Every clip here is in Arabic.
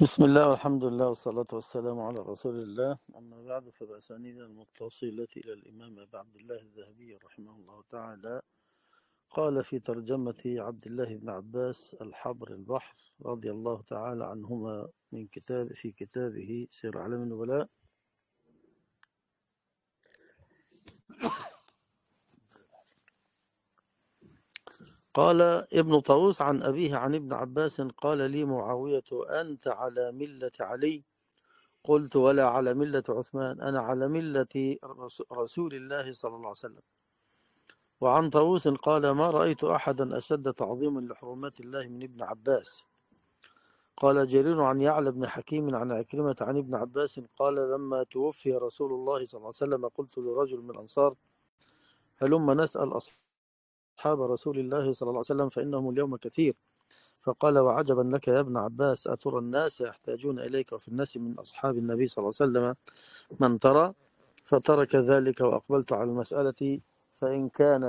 بسم الله والحمد لله والصلاة والسلام على رسول الله. أما بعد، فبأسانيدنا المتصلة إلى الإمام أبي عبد الله الذهبي رحمه الله تعالى قال في ترجمة عبد الله بن عباس الحبر البحر رضي الله تعالى عنهما في كتابه سير أعلام النبلاء. قال ابن طاووس عن أبيه عن ابن عباس قال لي معاوية: أنت على ملة علي؟ قلت: ولا على ملة عثمان، أنا على ملة رسول الله صلى الله عليه وسلم. وعن طاووس قال: ما رأيت أحدا أشد تعظيما لحرمات الله من ابن عباس. قال جرير عن يعلى بن حكيم عن عكرمة عن ابن عباس قال: لما توفي رسول الله صلى الله عليه وسلم قلت لرجل من الأنصار: هلما نسأل أصحاب رسول الله صلى الله عليه وسلم فإنهم اليوم كثير. فقال: وعجبا لك يا ابن عباس، أترى الناس يحتاجون إليك وفي الناس من أصحاب النبي صلى الله عليه وسلم من ترى؟ فترك ذلك وأقبلت على المسألة. فإن كان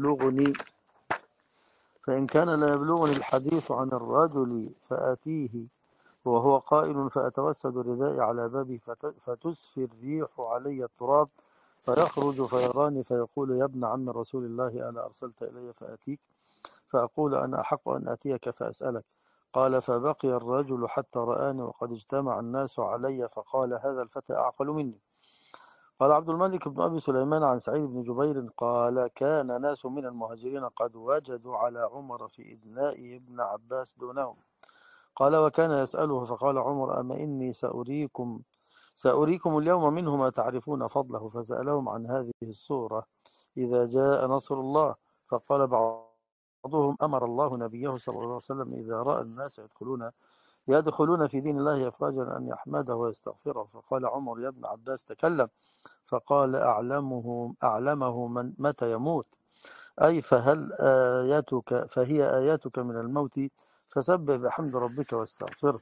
لا يبلغني الحديث عن الرجل فآتيه وهو قائل فأتوسد ردائي على بابي فتسفي الريح علي التراب فيخرج فيراني فيقول: يا ابن عم رسول الله، ألا أرسلت إلي فآتيك؟ فأقول: أنا أحق أن آتيك فأسألك. قال: فبقي الرجل حتى رآني وقد اجتمع الناس علي فقال: هذا الفتى أعقل مني. قال عبد الملك بن أبي سليمان عن سعيد بن جبير قال: كان ناس من المهاجرين قد وجدوا على عمر في إدناء ابن عباس دونهم. قال: وكان يسأله فقال عمر: أما إني سأريكم اليوم منه ما تعرفون فضله. فسألهم عن هذه السورة: إذا جاء نصر الله. فقال بعضهم: أمر الله نبيه صلى الله عليه وسلم إذا رأى الناس يدخلون في دين الله أفواجا أن يحمده ويستغفره. فقال عمر: يا ابن عباس تكلم. فقال: أعلمه من متى يموت، أي فهي آياتك من الموت، فسبح بحمد ربك واستغفره.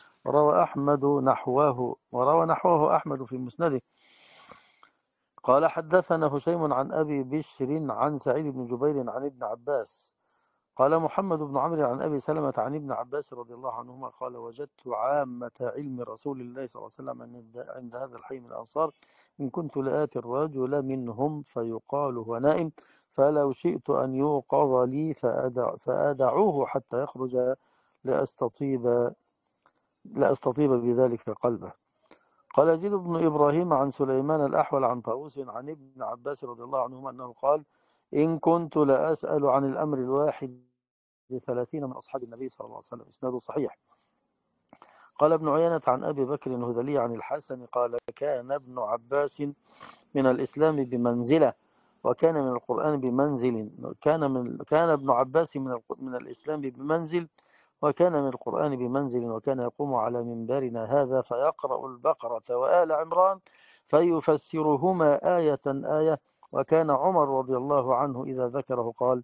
وروى نحوه أحمد في مسنده. قال: حدثنا هشيم عن أبي بشر عن سعيد بن جبير عن ابن عباس. قال محمد بن عمرو عن أبي سلمة عن ابن عباس رضي الله عنهما قال: وجدت عامة علم رسول الله صلى الله عليه وسلم عند هذا الحي من الأنصار، إن كنت لآتي الرجل منهم فيقال هو نائم، فلو شئت أن يوقظ لي فأدعوه حتى يخرج لأستطيب بذلك قلبه. قال يزيد بن إبراهيم عن سليمان الأحول عن طاووس عن ابن عباس رضي الله عنهما أنه قال: إن كنت لأسأل عن الأمر الواحد 30 من أصحاب النبي صلى الله عليه وسلم. إسناده صحيح. قال ابن عيينة عن أبي بكر الهذلي عن الحسن قال: كان ابن عباس من الإسلام بمنزلة وكان من القرآن بمنزل. كان ابن عباس من الإسلام بمنزل وكان من القرآن بمنزل، وكان يقوم على منبرنا هذا فيقرأ البقرة وآل عمران فيفسرهما آية آية. وكان عمر رضي الله عنه إذا ذكره قال: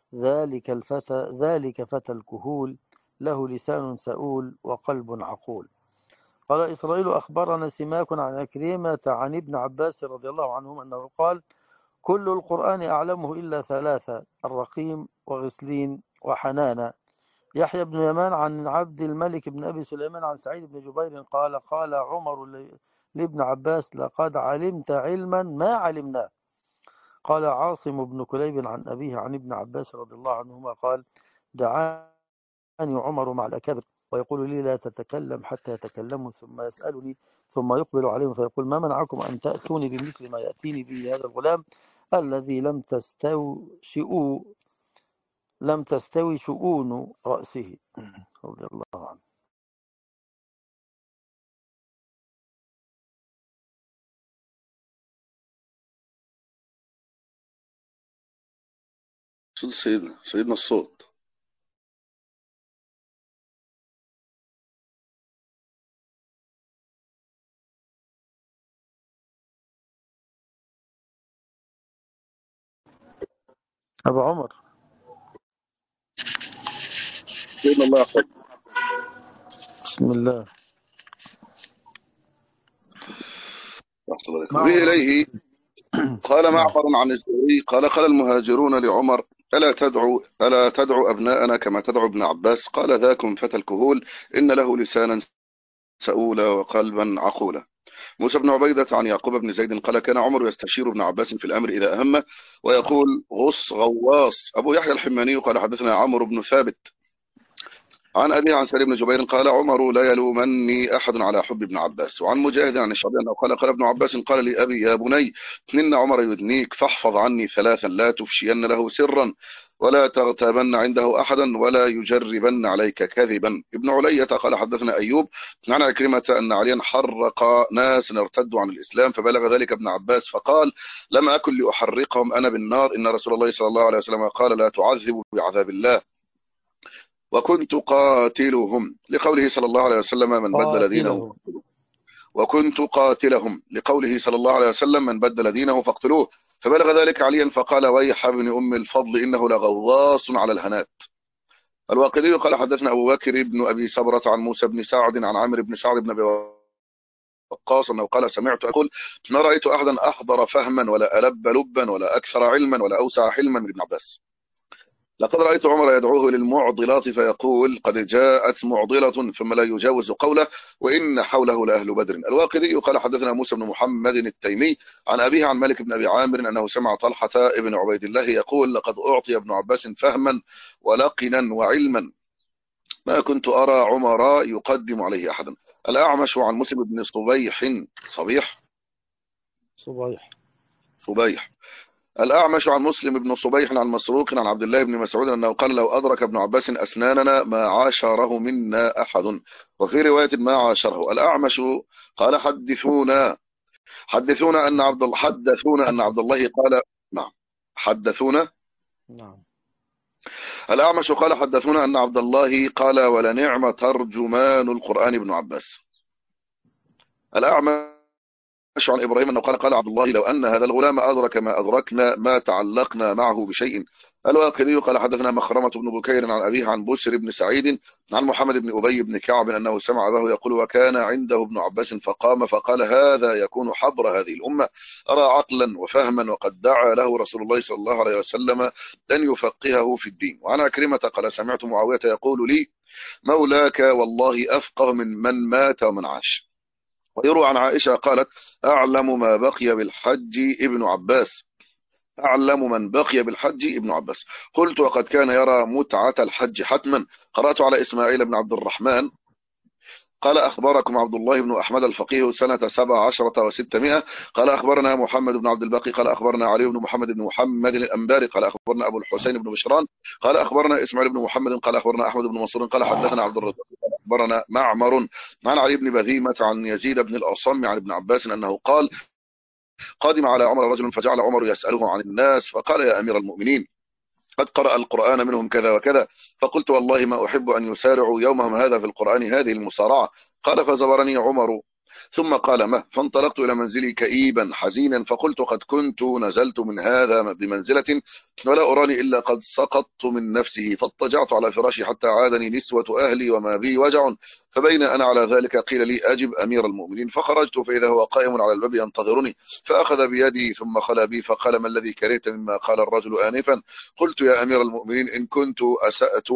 ذلك فتى الكهول، له لسان سؤول وقلب عقول. قال إسرائيل: أخبرنا سماك عن عكرمة عن ابن عباس رضي الله عنهما أنه قال: كل القرآن أعلمه إلا ثلاثة: الرقيم وغسلين وحنانا. يحيى بن يمان عن عبد الملك بن أبي سليمان عن سعيد بن جبير قال عمر لابن عباس: لقد علمت علما ما علمناه. قال عاصم بن كليب عن أبيه عن ابن عباس رضي الله عنهما قال: دعاني عمر مع الأكابر ويقول لي: لا تتكلم حتى يتكلموا، ثم يسألني ثم يقبل عليهم فيقول: ما منعكم أن تأتوني بمثل ما يأتيني به هذا الغلام الذي لم تستوي شؤون رأسه. رضي الله عنه. صوت سيدنا الصوت. أبو عمر. سيدنا الله يحفظ. بسم الله. به إليه قال معمر عن الزهري قال المهاجرون لعمر: ألا تدعو أبناءنا كما تدعو ابن عباس؟ قال: ذاكم فتى الكهول، إن له لسانا سؤولا وقلبا عقولا. موسى بن عبيدة عن يعقوب بن زيد قال كان عمر يستشير ابن عباس في الأمر إذا أهمه ويقول غص غواص. أبو يحيى الحماني قال حدثنا عمرو بن ثابت عن أبي عن سعيد بن جبير قال عمر لا يلومني أحد على حب ابن عباس. وعن مجاهد عن الشعبي أنه قال ابن عباس قال لأبي يا بني إن عمر يدنيك فاحفظ عني ثلاثا لا تفشين له سرا ولا تغتابن عنده أحدا ولا يجربن عليك كذبا. ابن علية قال حدثنا أيوب عن عكرمة أن عليا حرق ناس ارتدوا عن الإسلام فبلغ ذلك ابن عباس فقال لم أكن لأحرقهم أنا بالنار إن رسول الله صلى الله عليه وسلم قال لا تعذبوا بعذاب الله وكنت قاتلهم لقوله صلى الله عليه وسلم من بدل دينه قاتله. وكنت قاتلهم لقوله صلى الله عليه وسلم من بدل دينه فاقتلوه فبلغ ذلك عليا فقال ويح ابن أم الفضل إنه لغواص على الهنات. الواقدي قال حدثنا أبو بكر بن أبي سبرة عن موسى بن سعد عن عامر بن سعد بن أبي وقاص أنه قال سمعت أقول ما رأيت أحدا أحضر فهما ولا ألب لبا ولا أكثر علما ولا أوسع حلما من ابن عباس. لقد رأيت عمر يدعوه للمعضلات فيقول قد جاءت معضلة ثم لا يجاوز قوله وإن حوله لأهل بدر. الواقدي قال حدثنا موسى بن محمد التيمي عن أبيه عن مالك بن أبي عامر أنه سمع طلحة ابن عبيد الله يقول لقد أعطي ابن عباس فهما ولقنا وعلما ما كنت أرى عمر يقدم عليه أحدا. الأعمش عن مسلم بن صبيح الأعمش عن مسلم بن صبيح عن مسروق عن عبد الله بن مسعود أنه قال لو أدرك ابن عباس أسناننا ما عاشره منا أحد وفي رواية ما عاشره. الأعمش قال حدثونا أن عبد الله قال نعم حدثونا نعم. الأعمش قال حدثونا أن عبد الله قال ولنعم ترجمان القرآن ابن عباس. الأعمش عن إبراهيم أنه قال عبد الله لو أن هذا الغلام أدرك ما أدركنا ما تعلقنا معه بشيء. الواقدي قال حدثنا مخرمة بن بكير عن أبيه عن بسر بن سعيد عن محمد بن أبي بن كعب أنه سمع أباه يقول وكان عنده ابن عباس فقام فقال هذا يكون حبر هذه الأمة أرى عقلا وفهما وقد دعا له رسول الله صلى الله عليه وسلم أن يفقهه في الدين. وعن عكرمة قال سمعت معاوية يقول لي مولاك والله أفقه من مات ومن عاش. ويروى عن عائشة قالت أعلم ما بقي بالحج ابن عباس أعلم من بقي بالحج ابن عباس. قلت وقد كان يرى متعة الحج حتما. قرأت على إسماعيل بن عبد الرحمن قال أخبركم عبد الله بن أحمد الفقيه سنة 17 و600 قال أخبرنا محمد بن عبد الباقي قال أخبرنا علي بن محمد بن محمد الأنباري قال أخبرنا أبو الحسين بن بشران قال أخبرنا إسماعيل بن محمد قال أخبرنا أحمد بن منصور قال حدثنا عبد الرزاق قال أخبرنا معمر عن علي بن بذيمة عن يزيد بن الأصم عن ابن عباس أنه قال قادم على عمر رجل فجعل عمر يسأله عن الناس فقال يا أمير المؤمنين قد قرأ القرآن منهم كذا وكذا فقلت والله ما أحب أن يسارعوا يومهم هذا في القرآن هذه المسارعة. قال فزبرني عمر ثم قال ما فانطلقت إلى منزلي كئيبا حزينا فقلت قد كنت نزلت من هذا بمنزلة ولا أراني إلا قد سقطت من نفسه فاضطجعت على فراشي حتى عادني نسوة أهلي وما بي وجع فبين أنا على ذلك قيل لي أجب أمير المؤمنين فخرجت فإذا هو قائم على الباب ينتظرني فأخذ بيدي ثم خلا بي فقال ما الذي كرهت مما قال الرجل آنفا. قلت يا أمير المؤمنين إن كنت أسأت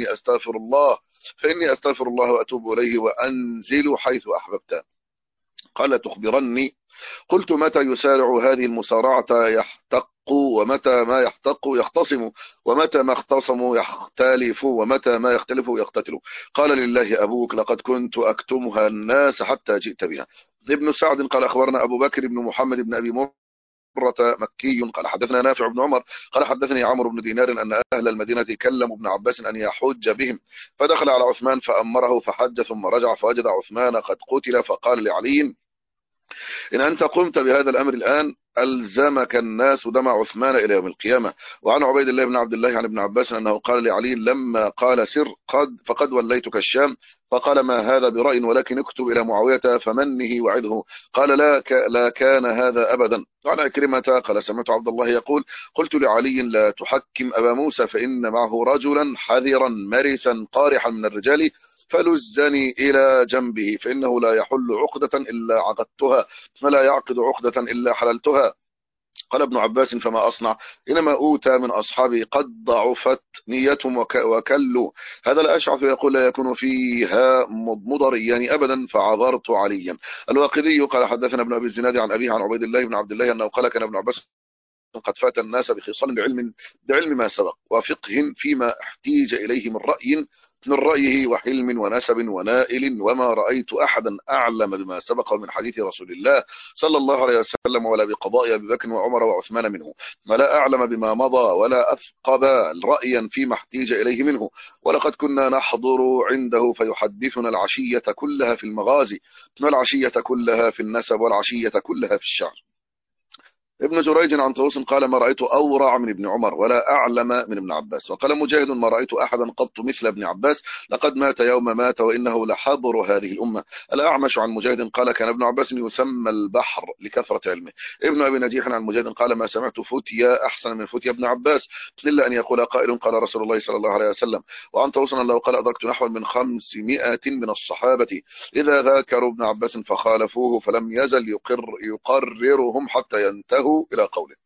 فإني أستغفر الله وأتوب إليه وأنزل حيث أحببت. قال تخبرني. قلت متى يسارع هذه المسارعة يحتق ومتى ما يحتق يختصم ومتى ما اختصموا يختلف ومتى ما يختلف يقتتل. قال لله أبوك لقد كنت أكتمها الناس حتى جئت بها. ابن سعد قال أخبرنا أبو بكر بن محمد بن أبي مرة مكي قال حدثنا نافع بن عمر قال حدثني عمرو بن دينار أن أهل المدينة كلموا ابن عباس أن يحج بهم فدخل على عثمان فأمره فحج ثم رجع فوجد عثمان قد قتل فقال لعلي إن أنت قمت بهذا الأمر الآن ألزمك الناس دم عثمان إلى يوم القيامة. وعن عبيد الله بن عبد الله عن ابن عباس أنه قال لعلي لما قال سر فقد وليتك الشام فقال ما هذا برأي ولكن اكتب إلى معاوية فمنه وعده. قال لا كان هذا أبدا. وعن أكرمة قال سمعت عبد الله يقول قلت لعلي لا تحكم أبا موسى فإن معه رجلا حذرا مرسا قارحا من الرجال فلزني إلى جنبه فإنه لا يحل عقدة إلا عقدتها ولا يعقد عقدة إلا حللتها. قال ابن عباس فما أصنع؟ إنما أوتى من أصحابي قد ضعفت نيتهم وكلوا. هذا الأشعث يقول لا يكون فيها مضريان أبدا فعذرت عليا. الواقدي قال حدثنا ابن أبي الزناد عن أبيه عن عبيد الله بن عبد الله أنه قال كان ابن عباس قد فات الناس بخصال بعلم ما سبق وفقه فيما احتيج إليه من رأيه وحلم ونسب ونائل، وما رأيت أحدا أعلم بما سبق من حديث رسول الله صلى الله عليه وسلم ولا بقضاء أبي بكر وعمر وعثمان منه، ولا أعلم بما مضى ولا أثقب رأيا فيما احتيج إليه منه. ولقد كنا نحضر عنده فيحدثنا العشية كلها في المغازي والعشية كلها في النسب والعشية كلها في الشعر. ابن جريج عن طاووس قال ما رأيت أورع من ابن عمر ولا أعلم من ابن عباس. وقال مجاهد ما رأيت أحدا قط مثل ابن عباس لقد مات يوم مات وإنه لحبر هذه الأمة. الأعمش عن مجاهد قال كان ابن عباس يسمى البحر لكثرة علمه. ابن أبي نجيح عن مجاهد قال ما سمعت فتيا أحسن من فتيا ابن عباس إلا أن يقول قائل قال رسول الله صلى الله عليه وسلم. وعن طاووس أنه قال أدركت نحو من 500 من الصحابة إذا ذاكروا ابن عباس فخالفوه فلم يزل يقررهم حتى ينتهوا إلى قوله.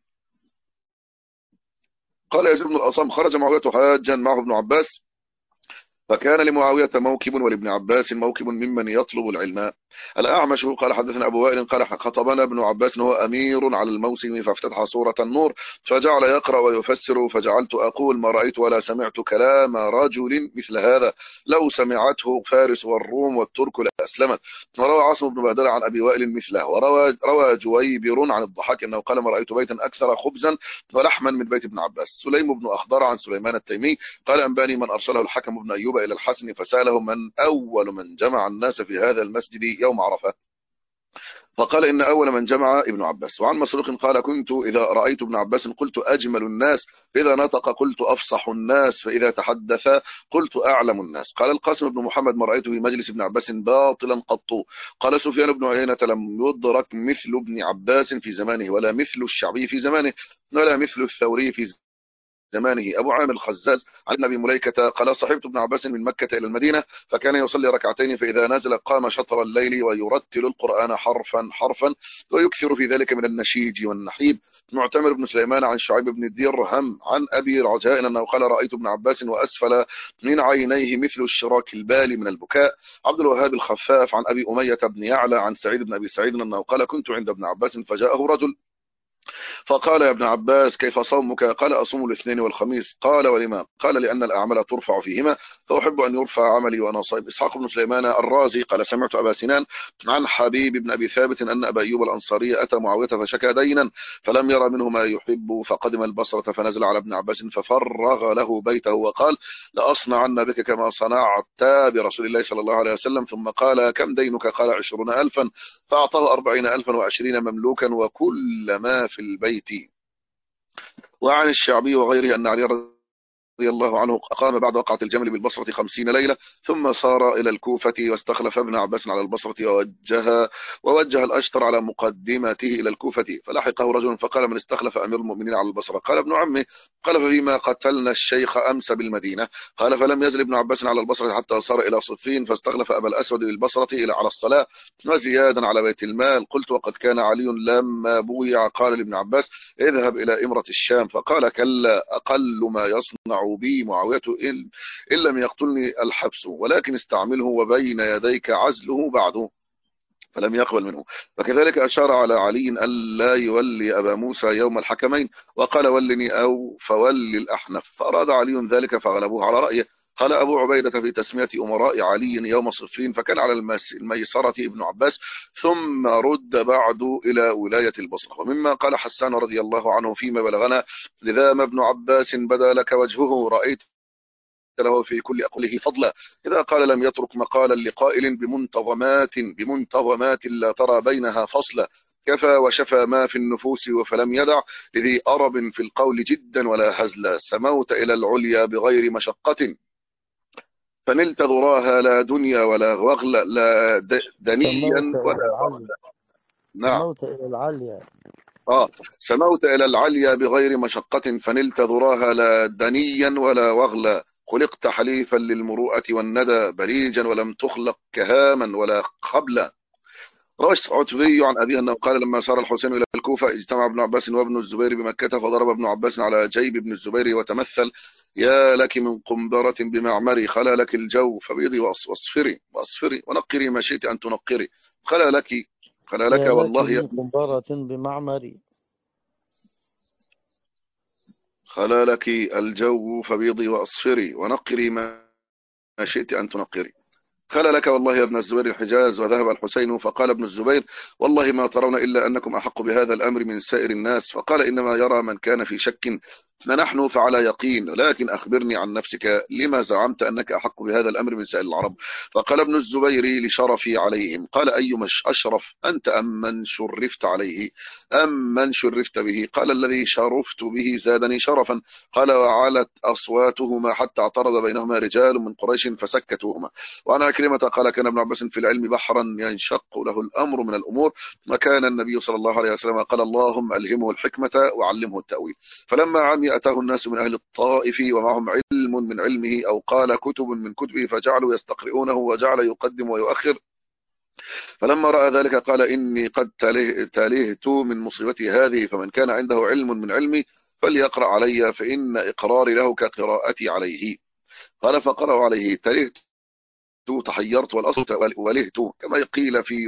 قال يزيد بن الأصم خرج معاوية حاجا معه ابن عباس فكان لمعاوية موكب ولابن عباس موكب ممن يطلب العلم. الأعمش قال حدثنا أبو وائل قال خطبنا ابن عباس وهو أمير على الموسم فافتتح سورة النور فجعل يقرأ ويفسر فجعلت أقول ما رأيت ولا سمعت كلام رجل مثل هذا لو سمعته فارس والروم والترك لأسلمت. وروى عاصم بن بادر عن أبي وائل مثله. روى جويبر عن الضحاك أنه قال ما رأيت بيتا أكثر خبزا ولحما من بيت ابن عباس. سليم بن أخضر عن سليمان التيمي قال أنباني من أرسله الحكم بن أيوب إلى الحسن فسأله من أول من جمع الناس في هذا المسجد يوم عرفة فقال إن أول من جمع ابن عباس. وعن مسروق قال كنت إذا رأيت ابن عباس قلت أجمل الناس فإذا نطق قلت أفصح الناس فإذا تحدث قلت أعلم الناس. قال القاسم بن محمد ما رأيت في مجلس ابن عباس باطلا قط. قال سفيان بن عيينة لم يدرك مثل ابن عباس في زمانه ولا مثل الشعبي في زمانه ولا مثل الثوري في زمانه. أبو عامر الخزاز عن أبي مليكة قال صحبت ابن عباس من مكة إلى المدينة فكان يصلي ركعتين فإذا نزل قام شطر الليل ويرتل القرآن حرفا حرفا ويكثر في ذلك من النشيج والنحيب. معتمر بن سليمان عن شعيب بن الدرهم عن أبي رجاء أنه قال رأيت ابن عباس وأسفل من عينيه مثل الشراك البالي من البكاء. عبد الوهاب الخفاف عن أبي أمية بن يعلى عن سعيد بن أبي سعيد أنه قال كنت عند ابن عباس فجاءه رجل فقال يا ابن عباس كيف صومك؟ قال أصوم الاثنين والخميس. قال ولما؟ قال لأن الأعمال ترفع فيهما فأحب أن يرفع عملي وأنا صائم. إسحاق بن سليمان الرازي قال سمعت أبا سنان عن حبيب بن أبي ثابت أن أبا أيوب الأنصاري أتى معاوية فشكى دينا فلم يرى منه ما يحب فقدم البصرة فنزل على ابن عباس ففرغ له بيته وقال لأصنعن بك كما صنعت برسول الله صلى الله عليه وسلم. ثم قال كم دينك؟ قال 20,000 فأعطاه 40,000 و20 مملوكا وكل ما في البيت. وعن الشعبي وغيره أن علي رضي الله عنه أقام بعد وقعة الجمل بالبصرة 50 ليلة ثم صار إلى الكوفة واستخلف ابن عباس على البصرة ووجه الأشتر على مقدمته إلى الكوفة فلحقه رجل فقال من استخلف أمير المؤمنين على البصرة؟ قال ابن عمه. قال ففيما قتلنا الشيخ أمس بالمدينة. قال فلم يزل ابن عباس على البصرة حتى صار إلى صفين فاستخلف أبا الأسود بالبصرة إلى على الصلاة وزيادا على بيت المال. قلت وقد كان علي لما بويع قال لابن عباس اذهب إلى إمرة الشام فقال كلا أقل ما يصنع بي معاوية إن لم يقتلني الحبس ولكن استعمله وبين يديك عزله بعده فلم يقبل منه. فكذلك أشار على علي ألا يولي أبا موسى يوم الحكمين وقال ولني أو فولي الأحنف فأراد علي ذلك فغلبوه على رأيه. قال أبو عبيدة في تسمية أمراء علي يوم صفين فكان على الميسرة ابن عباس ثم رد بعد إلى ولاية البصرة. ومما قال حسان رضي الله عنه فيما بلغنا لذا ما ابن عباس بدا لك وجهه رأيت له في كل أقوله فضلا إذا قال لم يترك مقالا لقائل بمنتظمات لا ترى بينها فصلا كفى وشفى ما في النفوس فلم يدع لذي أرب في القول جدا ولا هزلا سموت إلى العليا بغير مشقة فنلت ذراها لا دنيا ولا وغل لا دنيا ولا وغل. نعم سموت إلى العليا سموت إلى العليا بغير مشقة فنلت ذراها لا دنيا ولا وغلا خلقت حليفا للمروءة والندى بليجا ولم تخلق كهاما ولا خبلا. روى العتبي عن أبيه أنه قال لما سار الحسين إلى الكوفة اجتمع ابن عباس وابن الزبير بمكة، فضرب ابن عباس على جيب ابن الزبير وتمثل: يا لك من قنبرة بمعمري، خلا لك الجو فبيضي واصفري ونقري ما شئت أن تنقري. خلا لك خلا لك يا لك والله يا من قنبرة بمعمري. خلا لك الجو فبيضي واصفري ونقري ما شئت أن تنقري. خلا لك والله يا ابن الزبير الحجاز، وذهب الحسين. فقال ابن الزبير: والله ما ترون إلا أنكم أحق بهذا الأمر من سائر الناس. فقال: إنما يرى من كان في شك، نحن فعلى يقين، لكن أخبرني عن نفسك، لما زعمت أنك أحق بهذا الأمر من سائر العرب؟ فقال ابن الزبير لشرفي عليهم: قال: أي مش أشرف أنت أم من شرفت عليه أم من شرفت به؟ قال: الذي شرفت به زادني شرفا. قال: وعلت أصواتهما حتى اعترض بينهما رجال من قريش فسكتوهما. وعن عكرمة قال: كان ابن عباس في العلم بحرا ينشق له الأمر من الأمور، وكان النبي صلى الله عليه وسلم قال: اللهم ألهمه الحكمة وعلمه التأويل. فلما عمي أتاه الناس من أهل الطائف ومعهم علم من علمه، أو قال كتب من كتبه، فجعلوا يستقرئونه وجعل يقدم ويؤخر. فلما رأى ذلك قال: إني قد تلهت من مصيبتي هذه، فمن كان عنده علم من علمي فليقرأ علي، فإن إقراري له كقراءتي عليه. قال: فقرأوا عليه. تلهت تحيرت والأصل ولهت، كما قيل في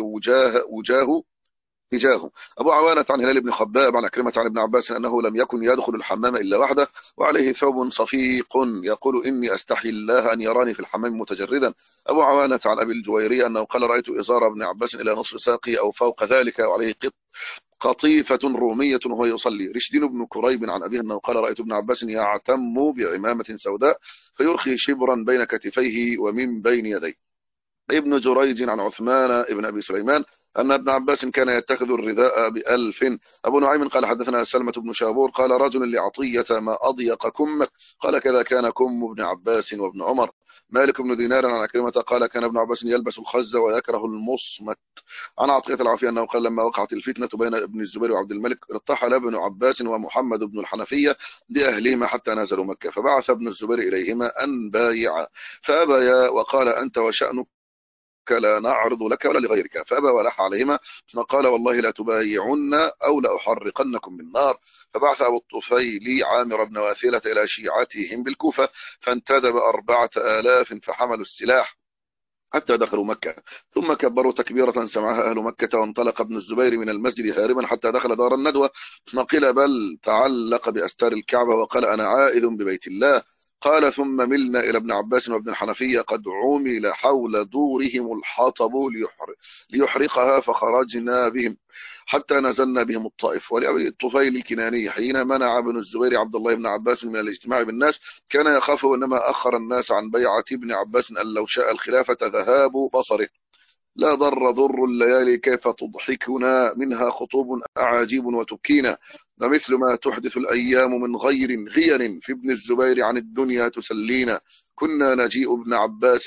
وجاه. أبو عوانة عن هلال بن خباب عن عكرمة عن ابن عباس أنه لم يكن يدخل الحمام إلا وحده، وعليه ثوب صفيق، يقول: إني أستحي الله أن يراني في الحمام متجردا. أبو عوانة عن أبي الجويري أنه قال: رأيت إزار ابن عباس إلى نصف ساقي أو فوق ذلك، وعليه قطيفة رومية وهو يصلي. رشدين بن كريب عن أبيه أنه قال: رأيت ابن عباس يعتم بعمامة سوداء، فيرخي شبرا بين كتفيه ومن بين يديه. ابن جريج عن عثمان ابن أبي سليمان أن ابن عباس كان يتخذ الرداء ب1000. أبو نعيم قال: حدثنا سلمة بن شابور قال: رجل لعطية: ما أضيق كمك؟ قال: كذا كان كم ابن عباس وابن عمر. مالك بن دينار عن عكرمة قال: كان ابن عباس يلبس الخز ويكره المصمت. عن عطية العافية أنه قال: لما وقعت الفتنة بين ابن الزبير وعبد الملك، ارتحل ابن عباس ومحمد بن الحنفية بأهلهما حتى نزلوا مكة، فبعث ابن الزبير إليهما أن بايعا، فأبيا، وقال: أنت وشأنك لا نعرض لك ولا لغيرك. فأبى ولح عليهما، فقال: والله لا تبايعن أو لأحرقنكم بالنار. فبعث أبو الطفيل عامر بن واثلة إلى شيعتهم بالكوفة، فانتدب 4000 فحملوا السلاح حتى دخلوا مكة، ثم كبروا تكبيرة سمعها أهل مكة، وانطلق ابن الزبير من المسجد هاربا حتى دخل دار الندوة. قيل بل تعلق بأستار الكعبة وقال: أنا عائذ ببيت الله. قال: ثم ملنا إلى ابن عباس وابن الحنفية قد عمل حول دورهم الحطب ليحرقها، فخرجنا بهم حتى نزلنا بهم الطائف. ولأبي الطفيل الكناني حين منع ابن الزبير عبد الله بن عباس من الاجتماع بالناس، كان يخاف إنما أخر الناس عن بيعة ابن عباس أن لو شاء الخلافة ذهاب بصره. لا ضر الليالي كيف تضحكنا منها خطوب أعاجيب وتبكينا، ومثل ما تحدث الأيام من غير غير في ابن الزبير عن الدنيا تسلينا. كنا نجيء ابن عباس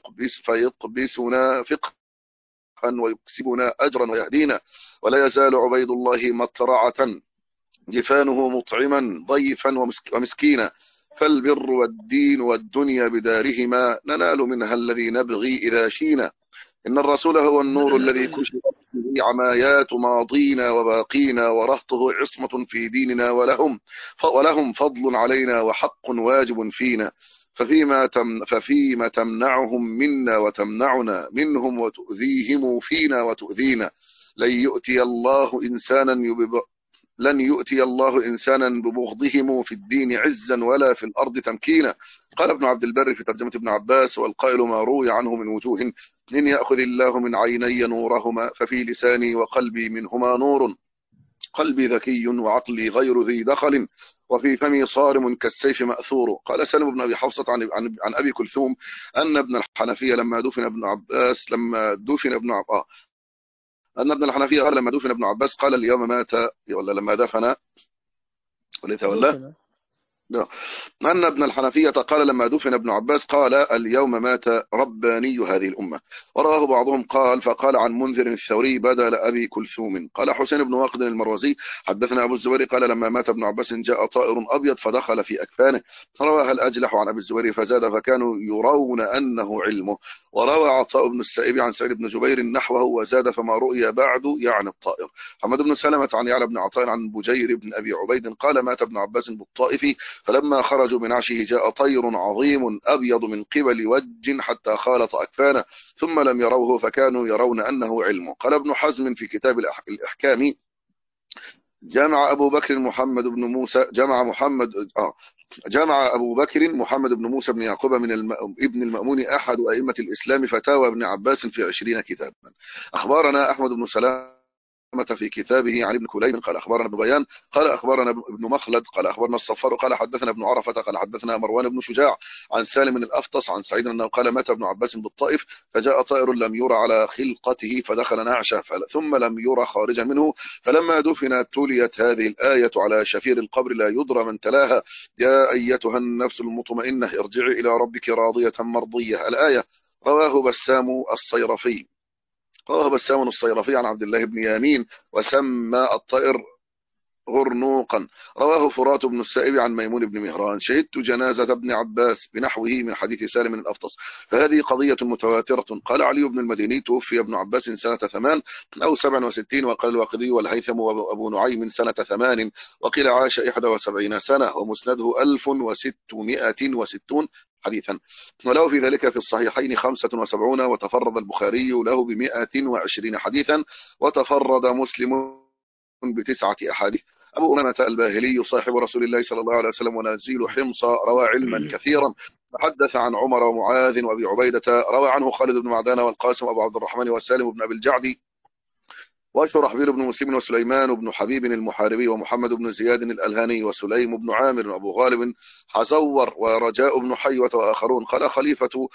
فيقبسنا فقها ويكسبنا أجرا ويهدينا، ولا يزال عبيد الله مطرعة جفانه مطعما ضيفا ومسكينا. فالبر والدين والدنيا بدارهما ننال منها الذي نبغي إذا شينا. إن الرسول هو النور الذي كشفت به عمايات ماضينا وباقينا، ورهطه عصمة في ديننا، ولهم فضل علينا وحق واجب فينا. ففيما تمنعهم منا وتمنعنا منهم، وتؤذيهم فينا وتؤذينا. لن يؤتي الله إنسانا ببغضهم في الدين عزا ولا في الأرض تمكينا. قال ابن عبد البر في ترجمة ابن عباس: والقائل ما روي عنه من وجوه، إن يأخذ الله من عيني نورهما ففي لساني وقلبي منهما نور. قلبي ذكي وعقلي غير ذي دخل، وفي فمي صارم كالسيف مأثور. قال سالم بن أبي حفصة عن أبي كلثوم أن ابن الحنفية لما دفن ابن عباس أن ابن الحنفية قال لما دفن ابن عباس قال: اليوم مات، ولا لما دفن وليس ولا دفن لا. أن ابن الحنفية قال لما دفن ابن عباس قال اليوم مات رباني هذه الأمة. ورواه بعضهم قال فقال عن منذر الثوري بدل أبي كلثوم. قال حسين بن واقد المروزي حدثنا أبو الزبير قال لما مات ابن عباس جاء طائر أبيض فدخل في أكفانه. رواها الأجلح عن أبي الزبير فزاد فكانوا يرون أنه علمه. وروى عطاء بن السائب عن سعيد بن جبير نحوه وزاد فما رؤي بعد يعني الطائر. محمد بن سلمة عن يعلى بن عطاء عن بجير بن أبي عبيد قال مات ابن عباس بالطائف فلما خرجوا من عشه جاء طير عظيم أبيض من قبل وج حتى خالط أكفانه ثم لم يروه فكانوا يرون أنه علم. قال ابن حزم في كتاب الإحكام جمع أبو بكر محمد بن موسى جمع أبو بكر محمد بن موسى بن يعقوب ابن المأمون أحد أئمة الإسلام فتاوى ابن عباس في 20 كتابا. أخبارنا أحمد بن سلام في كتابه عن ابن كليب قال أخبرنا ابن بيان قال أخبرنا ابن مخلد قال أخبرنا الصفار قال حدثنا ابن عرفة قال حدثنا مروان بن شجاع عن سالم الأفطس عن سعيد أنه قال مات ابن عباس بالطائف فجاء طائر لم يرى على خلقته فدخل نعشه ثم لم يرى خارجا منه فلما دفن تليت هذه الآية على شفير القبر لا يدرى من تلاها يا أيتها النفس المطمئنة ارجعي إلى ربك راضية مرضية الآية. رواه بسام الصيرفي عن عبد الله بن يامين وسمى الطائر غرنوقا. رواه فرات بن السائب عن ميمون بن مهران شهدت جنازة ابن عباس بنحوه من حديث سالم الأفطس فهذه قضية متواترة. قال علي بن المديني توفي ابن عباس سنة 8 أو 67 وقال الواقدي والهيثم وأبو نعيم سنة 8 وقيل عاش 71 سنة ومسنده 1660 حديثا وله في ذلك في الصحيحين 75 وتفرد البخاري له ب120 حديثا وتفرد مسلم ب9 أحاديث. أبو أمامة الباهلي صاحب رسول الله صلى الله عليه وسلم ونزيل حمص روى علما كثيرا حدث عن عمر ومعاذ وأبي عبيدة روى عنه خالد بن معدان والقاسم وأبو عبد الرحمن والسالم بن أبي الجعد وشرحبيل بن مسلم وسليمان بن حبيب المحاربي ومحمد بن زياد الألهاني وسليم بن عامر وأبو غالب حزور ورجاء بن حيوة وآخرون. قال خليفة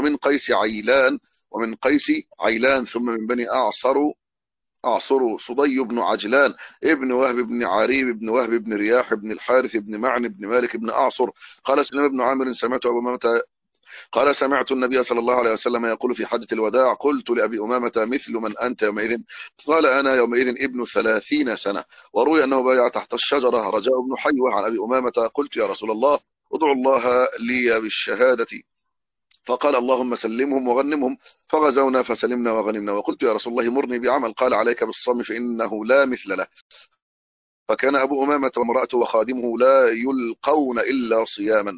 ومن قيس عيلان ثم من بني أعصر صدي بن عجلان ابن وهب بن عريب بن وهب بن رياح بن الحارث بن معن بن مالك بن أعصر. قال سليم بن عامر سمعت أبو أمامة قال سمعت النبي صلى الله عليه وسلم يقول في حجة الوداع قلت لأبي أمامة مثل من أنت يومئذ قال أنا يومئذ ابن 30 سنة. وروي أنه بايع تحت الشجرة رجاء بن حيوة عن أبي أمامة قلت يا رسول الله ادعو الله لي بالشهادة فقال اللهم سلمهم وغنمهم فغزونا فسلمنا وغنمنا. وقلت يا رسول الله مرني بعمل قال عليك بالصوم فإنه لا مثل له. فكان أبو أمامة وامرأته وخادمه لا يلقون إلا صياما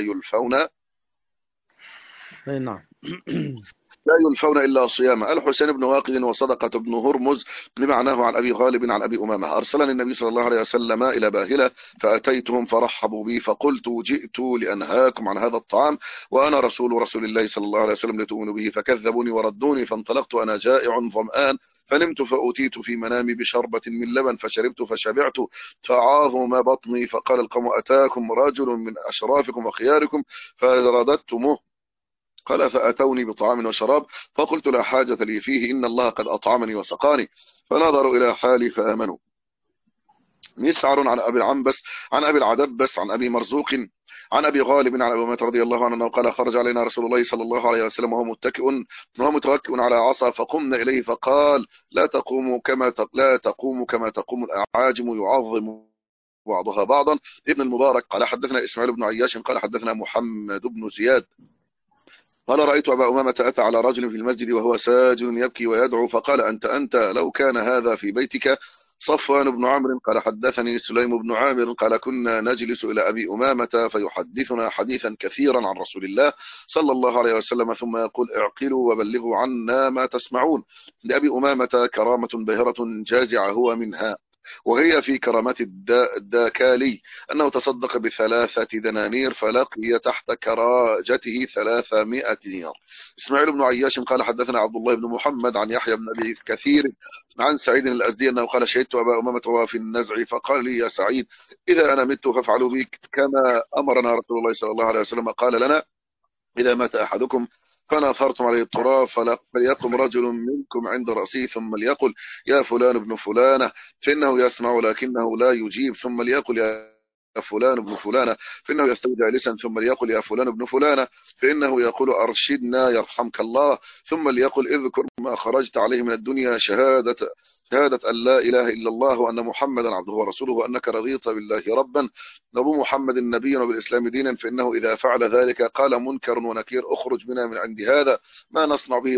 نعم. لا يلفون إلا صياما. الحسين بن واقد وصدقة بن هرمز بمعناه عن أبي غالب عن أبي أمامة أرسلني النبي صلى الله عليه وسلم إلى باهلة فأتيتهم فرحبوا بي فقلت جئت لأنهاكم عن هذا الطعام وأنا رسول الله صلى الله عليه وسلم لتؤمنوا به فكذبوني وردوني فانطلقت أنا جائع ظمآن فنمت فأتيت في منامي بشربة من لبن فشربت فشبعت فعاظم بطني فقال القوم أتاكم رجل من أشرافكم وخياركم فرددتموه قال فأتوني بطعام وشراب فقلت لا حاجة لي فيه إن الله قد أطعمني وسقاني فنظروا إلى حالي فآمنوا. مسعر عن أبي العنبس عن أبي العدبس عن أبي مرزوق عن أبي غالب عن أبي أمامة رضي الله عنه قال خرج علينا رسول الله صلى الله عليه وسلم وهو متوكئ على عصا فقمنا إليه فقال لا تقوم كما تقوم الأعاجم يعظم بعضها بعضا. ابن المبارك قال حدثنا إسماعيل بن عياش قال حدثنا محمد بن زياد قال رأيت أبا أمامة أتى على رجل في المسجد وهو ساجد يبكي ويدعو فقال أنت لو كان هذا في بيتك. صفوان بن عمرو قال حدثني سليم بن عامر قال كنا نجلس إلى أبي أمامة فيحدثنا حديثا كثيرا عن رسول الله صلى الله عليه وسلم ثم يقول اعقلوا وبلغوا عنا ما تسمعون. لأبي أمامة كرامة باهرة جازع هو منها وهي في كرامات الداكالي أنه تصدق ب3 دنانير فلقي تحت كراجته 300 دينار. إسماعيل بن عياش قال حدثنا عبد الله بن محمد عن يحيى بن أبي كثير عن سعيد الأزدي أنه قال شهدت أبا أمامة وهو في النزع فقال لي يا سعيد إذا أنا مت فافعلوا بي كما أمرنا رسول الله صلى الله عليه وسلم قال لنا إذا مات أحدكم فناثرتم عليه التراب فليقم رجل منكم عند رأسه ثم ليقل يا فلان ابن فلانة فإنه يسمع لكنه لا يجيب ثم ليقل يا فلان ابن فلانة فإنه يستوي جالسا، ثم ليقل يا فلان ابن فلانة فإنه يقول أرشدنا يرحمك الله، ثم ليقل اذكر ما خرجت عليه من الدنيا شهادة أن لا إله إلا الله وأن محمدا عبده ورسوله وأنك رضيت بالله ربا وبمحمد نبيا وبالإسلام دينا، فإنه إذا فعل ذلك قال منكر ونكير اخرج بنا من عند هذا ما نصنع به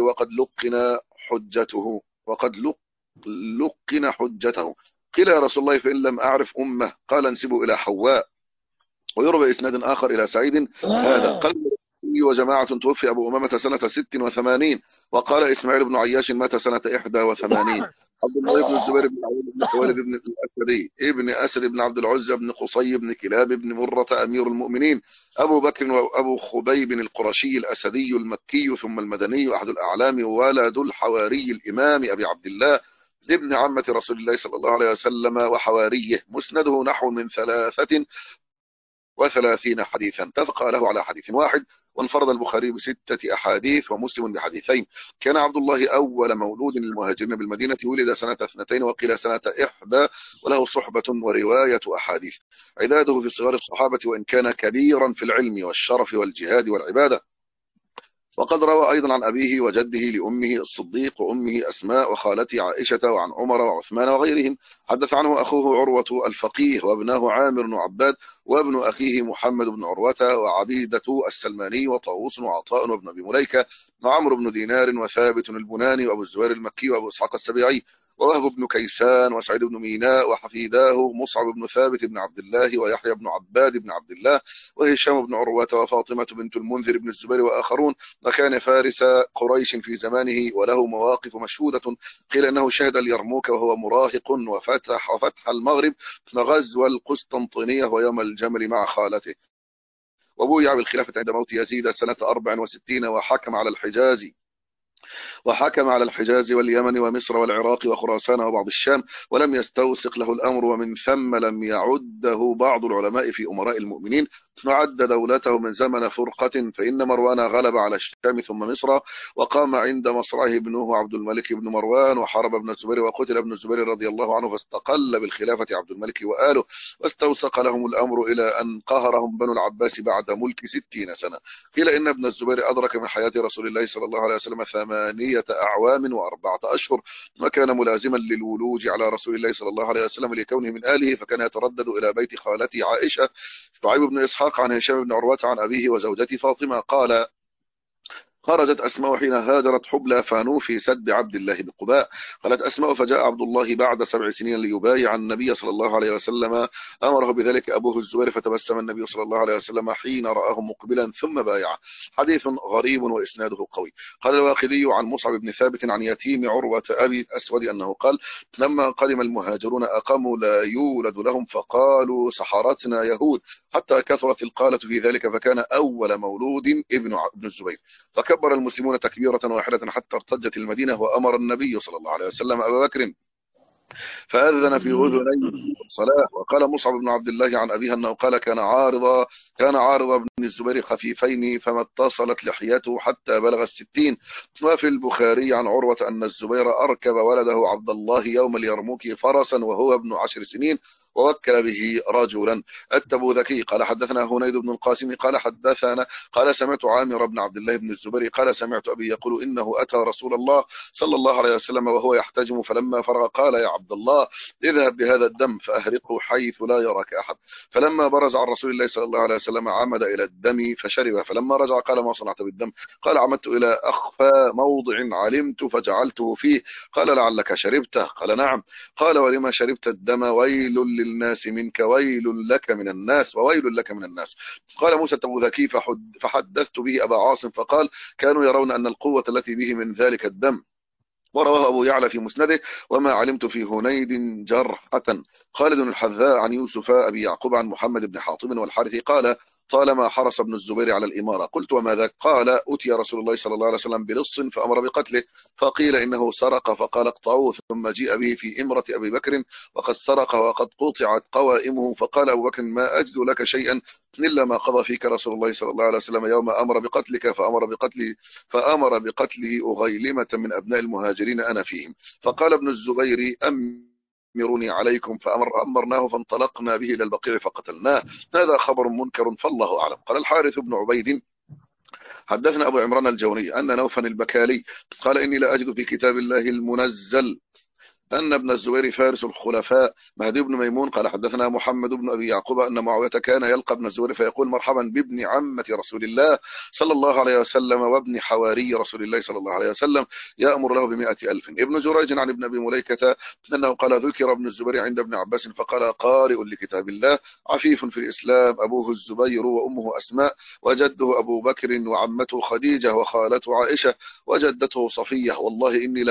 وقد لقن حجته. قيل يا رسول الله فإن لم أعرف أمه؟ قال انسبوا إلى حواء. ويروى إسناد آخر إلى سعيد هذا قال وجماعة توفي أبو أمامة سنة 86، وقال إسماعيل بن عياش مات سنة 81. عبد الله بن الزبير بن عويل بن خوالد بن الأسدي ابن أسد بن عبد العزى بن قصي بن كلاب بن مرة أمير المؤمنين أبو بكر وأبو خبيب القرشي الأسدي المكي ثم المدني أحد الأعلام ولد الحواري الإمام أبي عبد الله ابن عمة رسول الله صلى الله عليه وسلم وحواريه. مسنده نحو من 33 حديثا، اتفق له على حديث واحد، وانفرد البخاري ب6 أحاديث ومسلم ب2 حديثين. كان عبد الله أول مولود للمهاجرين بالمدينة، ولد سنة 2 وقيل سنة 1، وله صحبة ورواية أحاديث. عداده في صغار الصحابة وإن كان كبيرا في العلم والشرف والجهاد والعبادة. وقد روى أيضا عن أبيه وجده لأمه الصديق وأمه أسماء وخالته عائشة وعن عمر وعثمان وغيرهم. حدث عنه أخوه عروة الفقيه وابناه عامر بن عباد وابن أخيه محمد بن عروة وعبيدة السلماني وطاووس وعطاء وابن أبي مليكة وعمرو بن دينار وثابت البناني وأبو الزبير المكي وأبو إسحاق السبيعي ووهب بن كيسان وسعيد بن ميناء وحفيداه مصعب بن ثابت بن عبد الله ويحيى بن عباد بن عبد الله وهشام بن عروة وفاطمة بنت المنذر بن الزبير وآخرون. وكان فارس قريش في زمانه وله مواقف مشهودة. قيل أنه شهد اليرموك وهو مراهق وفتح المغرب وغزو القسطنطينية ويوم الجمل مع خالته. وبويع بالخلافة عند موت يزيد سنة 64 وحكم على الحجاز واليمن ومصر والعراق وخراسان وبعض الشام، ولم يستوثق له الأمر، ومن ثم لم يعده بعض العلماء في أمراء المؤمنين. فعد دولته من زمن فرقة، فإن مروان غلب على الشام ثم مصر، وقام عند مصرعه ابنه عبد الملك بن مروان وحارب ابن الزبير، وقتل ابن الزبير رضي الله عنه، فاستقل بالخلافة عبد الملك وآله، واستوثق لهم الأمر إلى أن قهرهم بنو العباس بعد ملك 60 سنة. قيل إن ابن الزبير أدرك من حياة رسول الله صلى الله عليه وسلم 8 أعوام و4 أشهر، وكان ملازما للولوج على رسول الله صلى الله عليه وسلم لكونه من آله، فكان يتردد إلى بيت خالته عائشة. شعيب بن إسحاق عن هشام بن عروة عن أبيه وزوجته فاطمة قال خرجت أسماء حين هاجرت حبلى فانو في سد عبد الله بقباء. قالت أسماء فجاء عبد الله بعد 7 سنين ليبايع النبي صلى الله عليه وسلم، أمره بذلك أبوه الزبير، فتبسم النبي صلى الله عليه وسلم حين رآه مقبلا ثم بايعه. حديث غريب وإسناده قوي. قال الواقدي عن مصعب بن ثابت عن يتيم عروة أبي الأسود أنه قال لما قدم المهاجرون أقاموا لا يولد لهم، فقالوا سحرتنا يهود، حتى كثرت القالة في ذلك، فكان أول مولود ابن الزبير. فكبر المسلمون تكبيرة واحدة حتى ارتجت المدينة، وأمر النبي صلى الله عليه وسلم أبا بكر فأذن في أذنيه الصلاة. وقال مصعب بن عبد الله عن أبيها أنه قال كان عارض ابن الزبير خفيفين، فما اتصلت لحيته حتى بلغ 60. وفي البخاري عن عروة أن الزبير أركب ولده عبد الله يوم اليرموك فرسا وهو ابن 10 سنين، ووكل به رجلا. التبوذكي قال حدثنا هنيد بن القاسم قال سمعت عامر بن عبد الله بن الزبير قال سمعت أبي يقول إنه أتى رسول الله صلى الله عليه وسلم وهو يحتجم، فلما فرغ قال يا عبد الله اذهب بهذا الدم فأهرقه حيث لا يراك أحد. فلما برز عن رسول الله صلى الله عليه وسلم عمد إلى الدم فشرب، فلما رجع قال ما صنعت بالدم؟ قال عمدت إلى أخفى موضع علمت فجعلته فيه. قال لعلك شربته؟ قال نعم. قال ولما شربت الدم؟ ويل للناس منك وويل لك من الناس. قال موسى التبوذكي فحدثت به أبا عاصم فقال كانوا يرون أن القوة التي به من ذلك الدم. ورواه أبو يعلى في مسنده وما علمت في هنيد جرحة. خالد الحذاء عن يوسف أبي يعقوب عن محمد بن حاطب والحارث قال طالما حرص ابن الزبير على الإمارة. قلت وما ذاك؟ قال أتي رسول الله صلى الله عليه وسلم بلص فأمر بقتله، فقيل إنه سرق، فقال اقطعوه، ثم جيء به في إمرة أبي بكر وقد سرق وقد قطعت قوائمه، فقال أبو بكر ما أجد لك شيئا إلا ما قضى فيك رسول الله صلى الله عليه وسلم يوم أمر بقتلك، فأمر بقتله أغيلمة من أبناء المهاجرين أنا فيهم. فقال ابن الزبير يؤمرني عليكم فأمرناه فانطلقنا به إلى البقيع فقتلناه. هذا خبر منكر فالله أعلم. قال الحارث بن عبيد حدثنا أبو عمران الجوني أن نوفا البكالي قال إني لا أجد في كتاب الله المنزل أن ابن الزبير فارس الخلفاء مهدي بن ميمون قال حدثنا محمد بن أبي يعقوب أن معاوية كان يلقى ابن الزبير فيقول مرحبا بابن عمة رسول الله صلى الله عليه وسلم وابن حواري رسول الله صلى الله عليه وسلم يأمر له ب100,000. ابن جريج عن ابن أبي مليكة أنه قال ذكر ابن الزبير عند ابن عباس فقال قارئ لكتاب الله عفيف في الإسلام أبوه الزبير وأمه أسماء وجده أبو بكر وعمته خديجة وخالته عائشة وجدته صفية والله إني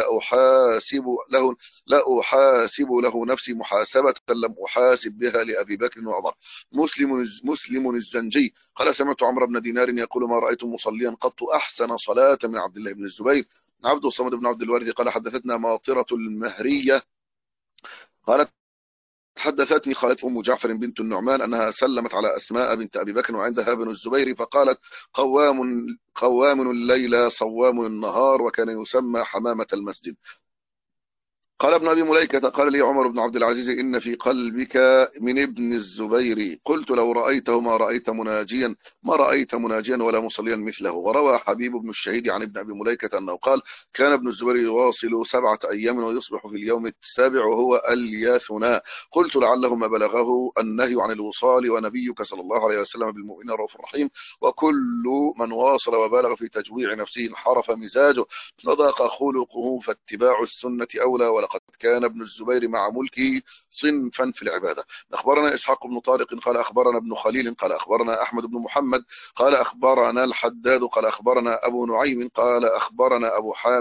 لا أحاسب له نفسي محاسبة لم أحاسب بها لأبي بكر وعمر. مسلم الزنجي قال سمعت عمرو بن دينار يقول ما رأيت مصليا قط أحسن صلاة من عبد الله بن الزبير. عبد الصمد بن عبد الوارث قال حدثتنا ماطرة المهرية قالت حدثتني خالته أم جعفر بنت النعمان أنها سلمت على أسماء بنت أبي بكر وعندها ابن الزبير فقالت قوام الليل صوام النهار وكان يسمى حمامة المسجد. قال ابن أبي مليكة قال لي عمر بن عبد العزيز إن في قلبك من ابن الزبير قلت لو رأيته ما رأيت مناجيا ولا مصليا مثله. وروى حبيب بن الشهيد عن ابن أبي مليكة أنه قال كان ابن الزبير يواصل 7 أيام ويصبح في اليوم السابع وهو الياثنا. قلت لعله ما بلغه النهي عن الوصال ونبيك صلى الله عليه وسلم بالمؤمنين رؤوف رحيم وكل من واصل وبالغ في تجويع نفسه انحرف مزاجه وضاق خلقه فاتباع السنة أولى ولقد كان ابن الزبير مع ملكه صنفا في العبادة. أخبرنا إسحاق بن طارق قال أخبرنا ابن خليل قال أخبرنا أحمد بن محمد قال أخبرنا الحداد قال أخبرنا أبو نعيم قال أخبرنا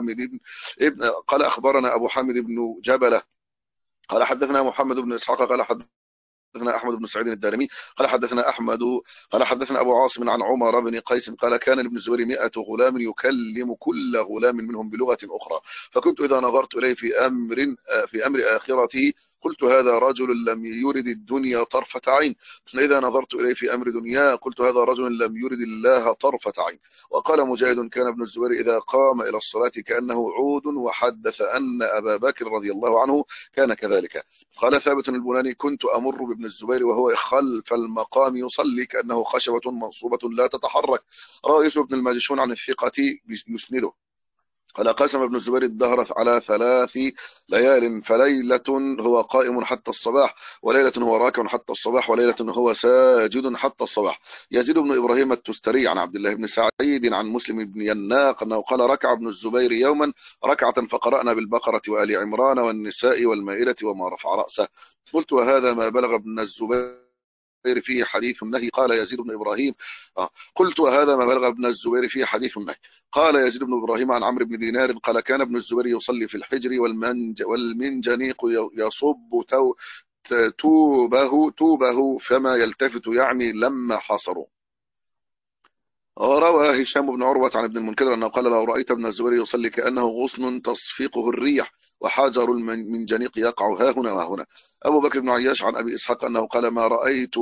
أبو حامد بن جبلة قال حدثنا محمد بن إسحاق قال حدثنا أحمد بن سعيد الدارمي قال حدثنا أبو عاصم عن عمر بن قيس قال كان لابن الزبير 100 غلام يكلم كل غلام منهم بلغة أخرى فكنت إذا نظرت إليه في أمر آخرته قلت هذا رجل لم يرد الدنيا طرفة عين. إذا نظرت إليه في أمر دنيا قلت هذا رجل لم يرد الله طرفة عين. وقال مجاهد كان ابن الزبير إذا قام إلى الصلاة كأنه عود وحدث أن أبا بكر رضي الله عنه كان كذلك. قال ثابت البناني كنت أمر بابن الزبير وهو خلف المقام يصلي كأنه خشبة منصوبة لا تتحرك. روى يوسف بن الماجشون عن الثقة يسنده قال قسم ابن الزبير الدهر على 3 ليال فليلة هو قائم حتى الصباح وليلة هو راكع حتى الصباح وليلة هو ساجد حتى الصباح. يزيد بن إبراهيم التستري عن عبد الله بن سعيد عن مسلم بن يناق أنه قال ركع ابن الزبير يوما ركعة فقرأنا بالبقرة وآل عمران والنساء والمائدة وما رفع رأسه. قلت وهذا ما بلغ ابن الزبير فيه حديث النهي قال يزيد بن إبراهيم قلت وهذا ما بلغ ابن الزبير فيه حديث النهي قال يزيد بن إبراهيم عن عمرو بن دينار قال كان ابن الزبير يصلي في الحجر والمنجنيق يصب توبه فما يلتفت يعني لما حصروا. وروى هشام بن عروة عن ابن المنكدر أنه قال لو رأيت ابن الزبير يصلي كأنه غصن تصفيقه الريح وحجر المنجنيق يقع ها هنا وهنا. أبو بكر بن عياش عن أبي إسحاق أنه قال ما رأيت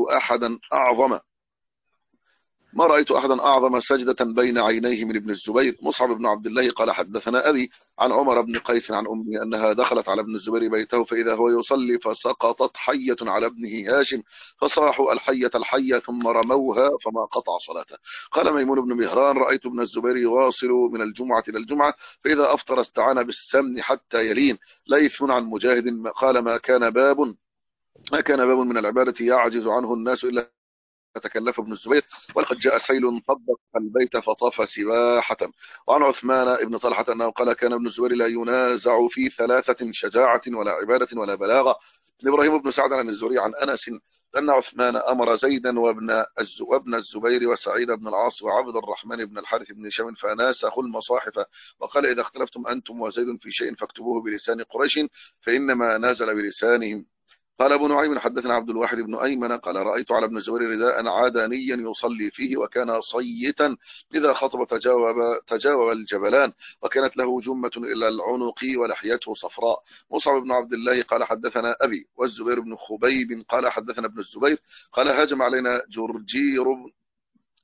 أحدا أعظم سجدة بين عينيه من ابن الزبير. مصعب بن عبد الله قال حدثنا أبي عن عمر بن قيس عن أمه أنها دخلت على ابن الزبير بيته فإذا هو يصلي فسقطت حية على ابنه هاشم فصاحوا الحية ثم رموها فما قطع صلاته. قال ميمون بن مهران رأيت ابن الزبير يواصل من الجمعة إلى الجمعة فإذا أفطر استعان بالسمن حتى يلين. ليث عن مجاهد قال ما كان باب من العبادة يعجز عنه الناس إلا تكلف ابن الزبير ولقد جاء سيل طبق البيت فطاف سباحة. وعن عثمان بن طلحة أنه قال كان ابن الزبير لا ينازع في 3 شجاعة ولا عبادة ولا بلاغة. إبراهيم بن سعد عن الزهري عن أنس أن عثمان أمر زيدا وابن الزبير وسعيد بن العاص وعبد الرحمن بن الحارث بن هشام فناسخوا المصاحف وقال إذا اختلفتم أنتم وزيد في شيء فاكتبوه بلسان قريش فإنما نازل بلسانهم. قال أبو نعيم حدثنا عبد الواحد بن أيمن قال رأيت على ابن الزبير رداء عدنيا يصلي فيه وكان صيتا إذا خطب تجاوب الجبلان وكانت له جمة إلى العنق ولحيته صفراء. مصعب بن عبد الله قال حدثنا أبي والزبير بن خبيب قال حدثنا ابن الزبير قال هاجم علينا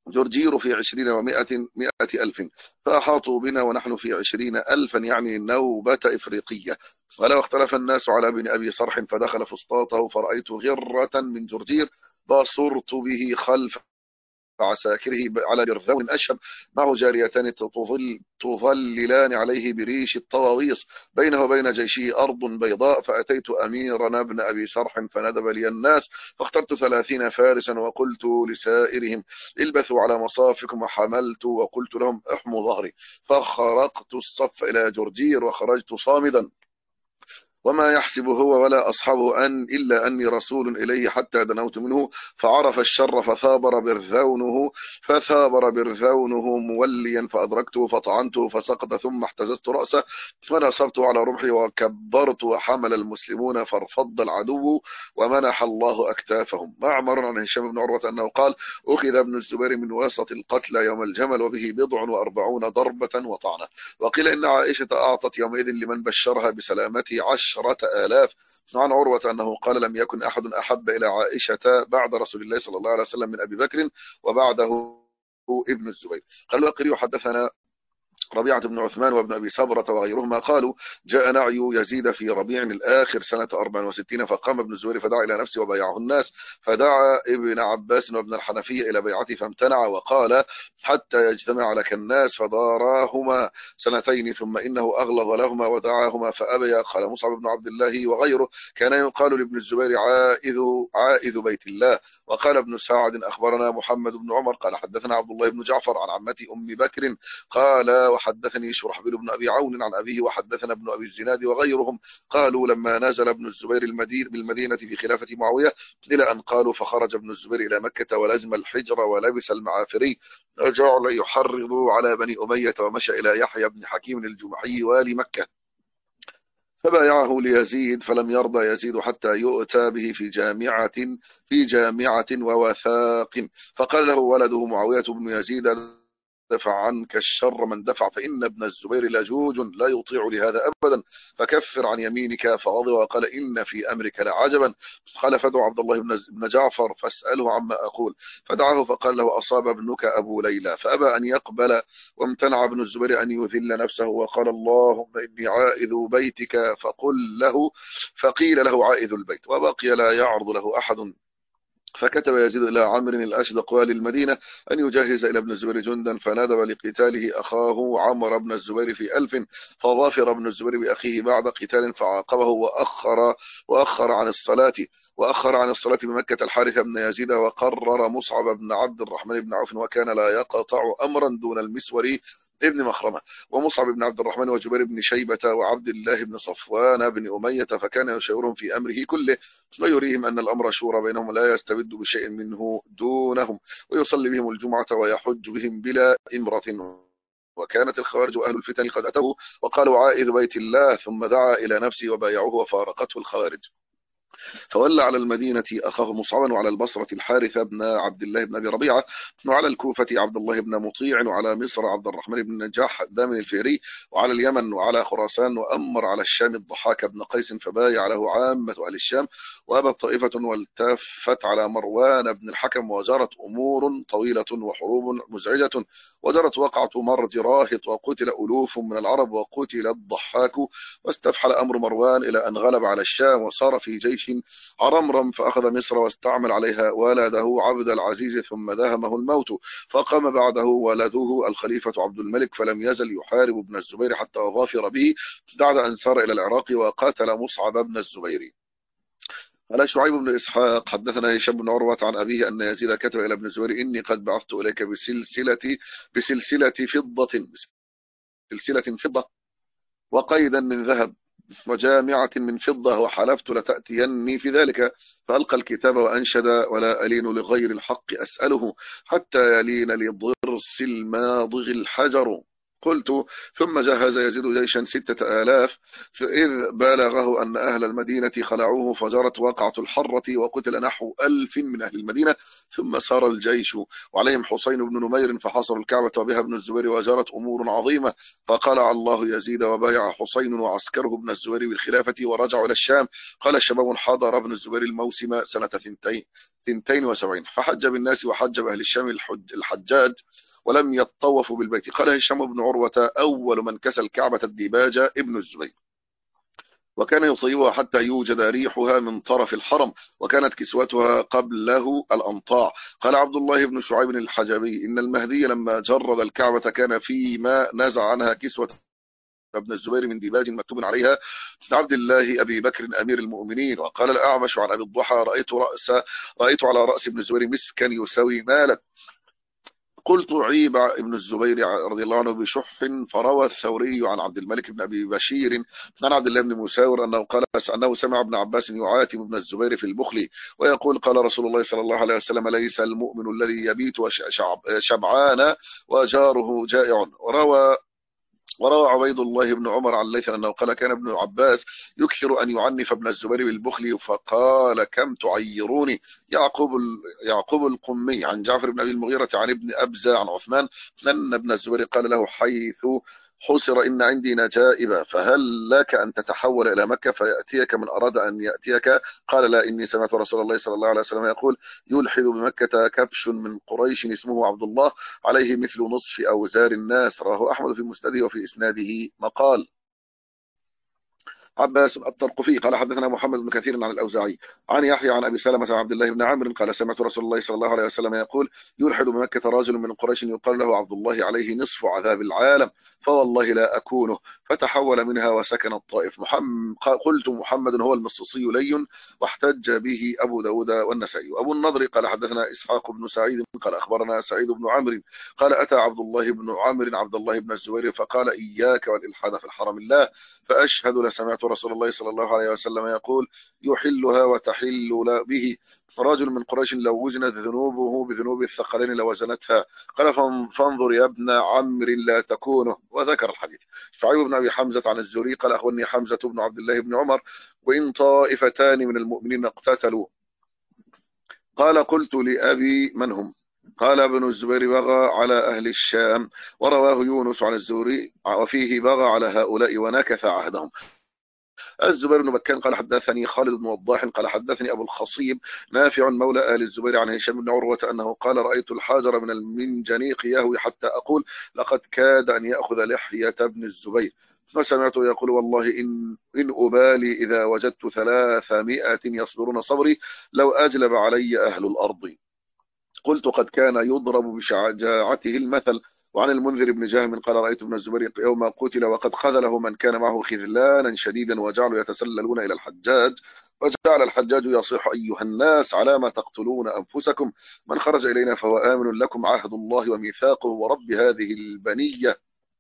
جرجير في 20 و100 ألف، فأحاطوا بنا ونحن في 20 ألفا، يعني نوبة إفريقية. ولو اختلف الناس على ابن أبي صرح فدخل فسطاطه فرأيت غرة من جرجير بصرت به خلف عساكره على برذون أشهب معه جاريتان تظللان عليه بريش الطواويص، بينه وبين جيشه أرض بيضاء. فأتيت أميرنا ابن أبي شرح فندب لي الناس، فاخترت 30 فارسا وقلت لسائرهم البثوا على مصافكم، وحملت وقلت لهم احموا ظهري، فخرقت الصف إلى جرجير وخرجت صامدا، وما يحسب هو ولا أصحابه إلا أني رسول إليه، حتى دنوت منه فعرف الشر فثابر برذونه موليا، فأدركته فطعنته فسقط، ثم احتززت رأسه فنصبته على رمحي وكبرت، وحمل المسلمون فارفض العدو ومنح الله أكتافهم. معمر عن هشام بن عروة أنه قال أخذ ابن الزبير من وسط القتلى يوم الجمل وبه 40 ضربة وطعنة. وقيل إن عائشة أعطت يومئذ لمن بشرها بسلامته 10,000. عن عروة أنه قال لم يكن أحد أحب إلى عائشة بعد رسول الله صلى الله عليه وسلم من أبي بكر، وبعده ابن الزبير. قال الواقري حدثنا ربيعة بن عثمان وابن أبي صبرة وغيرهما قالوا جاء نعي يزيد في ربيع الآخر سنة 64، فقام ابن الزبير فدعا إلى نفسه وبايعه الناس، فدعا ابن عباس وابن الحنفية إلى بيعته فامتنع، وقال حتى يجتمع لك الناس، فداراهما 2 ثم إنه أغلظ لهما ودعاهما فأبيا. قال مصعب بن عبد الله وغيره كان يقال لابن الزبير عائذ بيت الله. وقال ابن سعد أخبرنا محمد بن عمر قال حدثنا عبد الله بن جعفر عن عمتي أم بكر قال وحدثني شرحبيل بن أبي عون عن أبيه وحدثنا ابن أبي الزناد وغيرهم قالوا لما نزل ابن الزبير بالمدينة في خلافة معاوية إلى أن قالوا فخرج ابن الزبير إلى مكة ولزم الحجر ولبس المعافري، وجعل يحرض على بني أمية، ومشى إلى يحيى بن حكيم الجمحي والي مكة فبايعه ليزيد، فلم يرضى يزيد حتى يؤتى به في جامعة ووثاق. فقال له ولده معاوية بن يزيد دفع عنك الشر من دفع، فإن ابن الزبير لجوج لا يطيع لهذا أبدا، فكفر عن يمينك. فغضب وقال إن في أمرك لعجبا. قال فادع عبد الله بن جعفر فاسأله عما أقول، فدعاه فقال له أصاب ابنك أبو ليلى، فأبى أن يقبل، وامتنع ابن الزبير أن يذل نفسه، وقال اللهم إني عائذ بيتك، فقيل له عائذ البيت، وبقي لا يعرض له أحد. فكتب يزيد إلى عمرو الأشدق والي المدينة أن يجهز إلى ابن الزبير جندا، فندب لقتاله أخاه عمرو بن الزبير في 1000، فظافر ابن الزبير بأخيه بعد قتال فعاقبه وأخر عن الصلاة بمكة الحارث بن يزيد، وقرر مصعب بن عبد الرحمن بن عوف، وكان لا يقطع أمرا دون المسور ابن مخرمة ومصعب بن عبد الرحمن وجبير بن شيبة وعبد الله بن صفوان بن أمية، فكان يشاورهم في أمره كله ويريهم أن الأمر شورى بينهم، لا يستبد بشيء منه دونهم، ويصلي بهم الجمعة ويحج بهم بلا إمرة. وكانت الخوارج وأهل الفتن قد أتوه وقالوا عائذ بيت الله، ثم دعا إلى نفسه وبايعوه وفارقته الخوارج. فولى على المدينة أخاه مصعبا، وعلى البصرة الحارث بن عبد الله بن أبي ربيعة، وعلى الكوفة عبد الله بن مطيع، وعلى مصر عبد الرحمن بن نجاح دامن الفهري، وعلى اليمن وعلى خراسان، وأمر على الشام الضحاك بن قيس فبايع له عامة أهل الشام، وأبت طائفة والتفت على مروان بن الحكم، وجرت أمور طويلة وحروب مزعجة، وجرت وقعة مرج راهط، وقتل ألوف من العرب، وقتل الضحاك، واستفحل أمر مروان إلى أن غلب على الشام، وصار في جيش عرمرم فأخذ مصر واستعمل عليها ولده عبد العزيز، ثم دهمه الموت، فقام بعده ولده الخليفة عبد الملك، فلم يزل يحارب ابن الزبير حتى ظافر به بعد أن سار إلى العراق وقاتل مصعب بن الزبير. قال شعيب بن إسحاق حدثنا هشام بن عروة عن أبيه أن يزيد كتب إلى ابن الزبير إني قد بعثت إليك بسلسلة فضة وقيدا من ذهب وجامعة من فضة، وحلفت لتأتيني في ذلك. فألقى الكتاب وأنشد ولا ألين لغير الحق أسأله، حتى يلين لضرس الماضغ الحجر. قلت ثم جهز يزيد جيشا 6000 إذ بالغه أن أهل المدينة خلعوه فجرت وقعة الحرة وقتل نحو 1000 من أهل المدينة. ثم سار الجيش وعليهم حسين بن نمير فحاصروا الكعبة وبها ابن الزبير وجرت أمور عظيمة، فقلع الله يزيد وبايع حسين وعسكره ابن الزبير بالخلافة ورجعوا إلى الشام. قال الشباب حضر ابن الزبير الموسم سنة 72 فحج بالناس وحج بأهل الشام الحجاج ولم يطوفوا بالبيت. قال هشام بن عروة أول من كسى الكعبة الديباج ابن الزبير، وكان يصيبها حتى يوجد ريحها من طرف الحرم، وكانت كسوتها قبله الأنطاع. قال عبد الله بن شعيب الحجبي إن المهدي لما جرد الكعبة كان فيما نزع عنها كسوة ابن الزبير من ديباج مكتوب عليها عبد الله أبي بكر أمير المؤمنين. وقال الأعمش عن أبي الضحى رأيت على رأس ابن الزبير مسكا يساوي مالا. قلت عيب ابن الزبير رضي الله عنه بشح، فروى الثوري عن عبد الملك بن أبي بشير عن عبد الله بن مساور أنه قال أنه سمع ابن عباس يعاتب ابن الزبير في البخل ويقول قال رسول الله صلى الله عليه وسلم ليس المؤمن الذي يبيت شبعان وجاره جائع. وروى عبيد الله بن عمر عن ليث أنه قال كان ابن عباس يكثر أن يعنف ابن الزبير بالبخل فقال كم تعيروني. يعقوب القمي عن جعفر بن أبي المغيرة عن ابن أبزة عن عثمان أن ابن الزبير قال له حيث حسر إن عندي نجائب فهل لك أن تتحول إلى مكة فيأتيك من أراد أن يأتيك؟ قال لا إني سمعت رسول الله صلى الله عليه وسلم يقول يلحد بمكة كبش من قريش اسمه عبد الله عليه مثل نصف أوزار الناس. رواه أحمد في مسنده وفي إسناده مقال. عباس الطرقفي قال حدثنا محمد بن كثير عن الأوزاعي عن يحيى عن أبي سلمة عن عبد الله بن عمرو قال سمعت رسول الله صلى الله عليه وسلم يقول يلحد بمكة رجل من قريش يقال له عبد الله عليه نصف عذاب العالم فوالله لا أكونه، فتحول منها وسكن الطائف. قلت محمد هو المصصي لي واحتج به أبو داود والنسائي. أبو النضر قال حدثنا إسحاق بن سعيد قال أخبرنا سعيد بن عمرو قال أتى عبد الله بن عمرو عبد الله بن الزبير فقال إياك والإلحاد في الحرم الله، فأشهد لسمعت رسول الله صلى الله عليه وسلم يقول يحلها وتحل به. رجل من قريش لو وزنت ذنوبه بذنوب الثقلين لوزنتها. قال فانظر يا ابن عمرو لا تكونه، وذكر الحديث. شعيب بن أبي حمزة عن الزهري قال أخبرني حمزة بن عبد الله بن عمر وإن طائفتان من المؤمنين اقتتلوا. قال قلت لأبي من هم؟ قال ابن الزبير بغى على أهل الشام. ورواه يونس عن الزهري وفيه بغى على هؤلاء ونكث عهدهم. الزبير بن بكان قال حدثني خالد بن وضاح قال حدثني أبو الخصيب نافع مولى آل الزبير عن هشام بن عروة أنه قال رأيت الحجر من المنجنيق يهوي حتى أقول لقد كاد أن يأخذ لحية ابن الزبير، فسمعته يقول والله إن أبالي إذا وجدت 300 يصبرون صبري لو أجلب علي أهل الأرض. قلت قد كان يضرب بشجاعته المثل. وعن المنذر بن جهم قال رأيت ابن الزبير يوم قتل وقد خذله من كان معه خذلانا شديدا وجعلوا يتسللون إلى الحجاج، وجعل الحجاج يصيح أيها الناس على ما تقتلون أنفسكم، من خرج إلينا فهو آمن لكم عهد الله وميثاقه ورب هذه البنية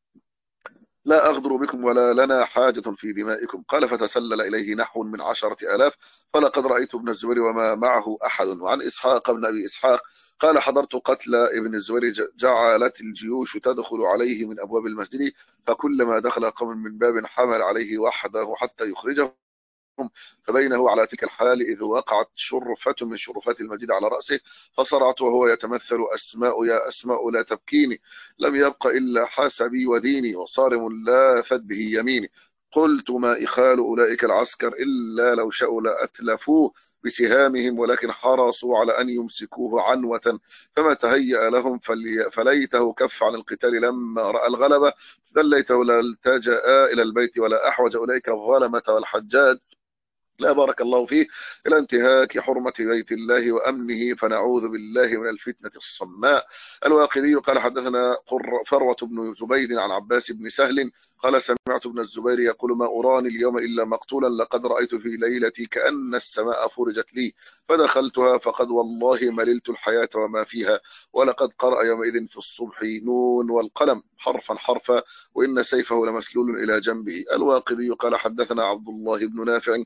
لا أغدر بكم ولا لنا حاجة في دمائكم. قال فتسلل إليه نحو من 10,000 فلقد رأيت ابن الزبير وما معه أحد. وعن إسحاق بن أبي إسحاق قال حضرت قتل ابن الزبير جعلت الجيوش تدخل عليه من أبواب المسجد فكلما دخل قوم من باب حمل عليه وحده حتى يخرجه، فبينه على تلك الحال إذ وقعت شرفة من شرفات المسجد على رأسه فصرعت وهو يتمثل أسماء يا أسماء لا تبكيني لم يبق إلا حسبي وديني وصارم لاثت به يميني. قلت ما إخال أولئك العسكر إلا لو شاءوا لأتلفوه بسهامهم ولكن حرصوا على أن يمسكوه عنوة فما تهيأ لهم فليته كف عن القتال لما رأى الغلبة فليته لا التجأ إلى البيت ولا أحوج أولئك الظلمة والحجاج لا بارك الله فيه إلى انتهاك حرمة بيت الله وأمنه فنعوذ بالله من الفتنة الصماء. الواقدي قال حدثنا فروة بن زبيد عن عباس بن سهل قال سمعت ابن الزبير يقول ما أراني اليوم إلا مقتولا لقد رأيت في ليلتي كأن السماء فرجت لي فدخلتها فقد والله مللت الحياة وما فيها ولقد قرأ يومئذ في الصبح نون والقلم حرفا حرفا وإن سيفه لمسلول إلى جنبه. الواقدي قال حدثنا عبد الله بن نافع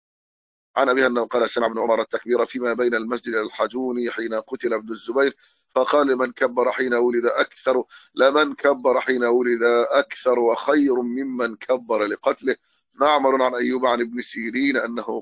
عن أبيها أنه قال سمع ابن عمر التكبير فيما بين المسجد إلى الحجون حين قتل ابن الزبير فقال لمن كبر حين ولد أكثر، لمن كبر حين ولد أكثر وخير ممن كبر لقتله. معمر عن أيوب عن ابن سيرين أنه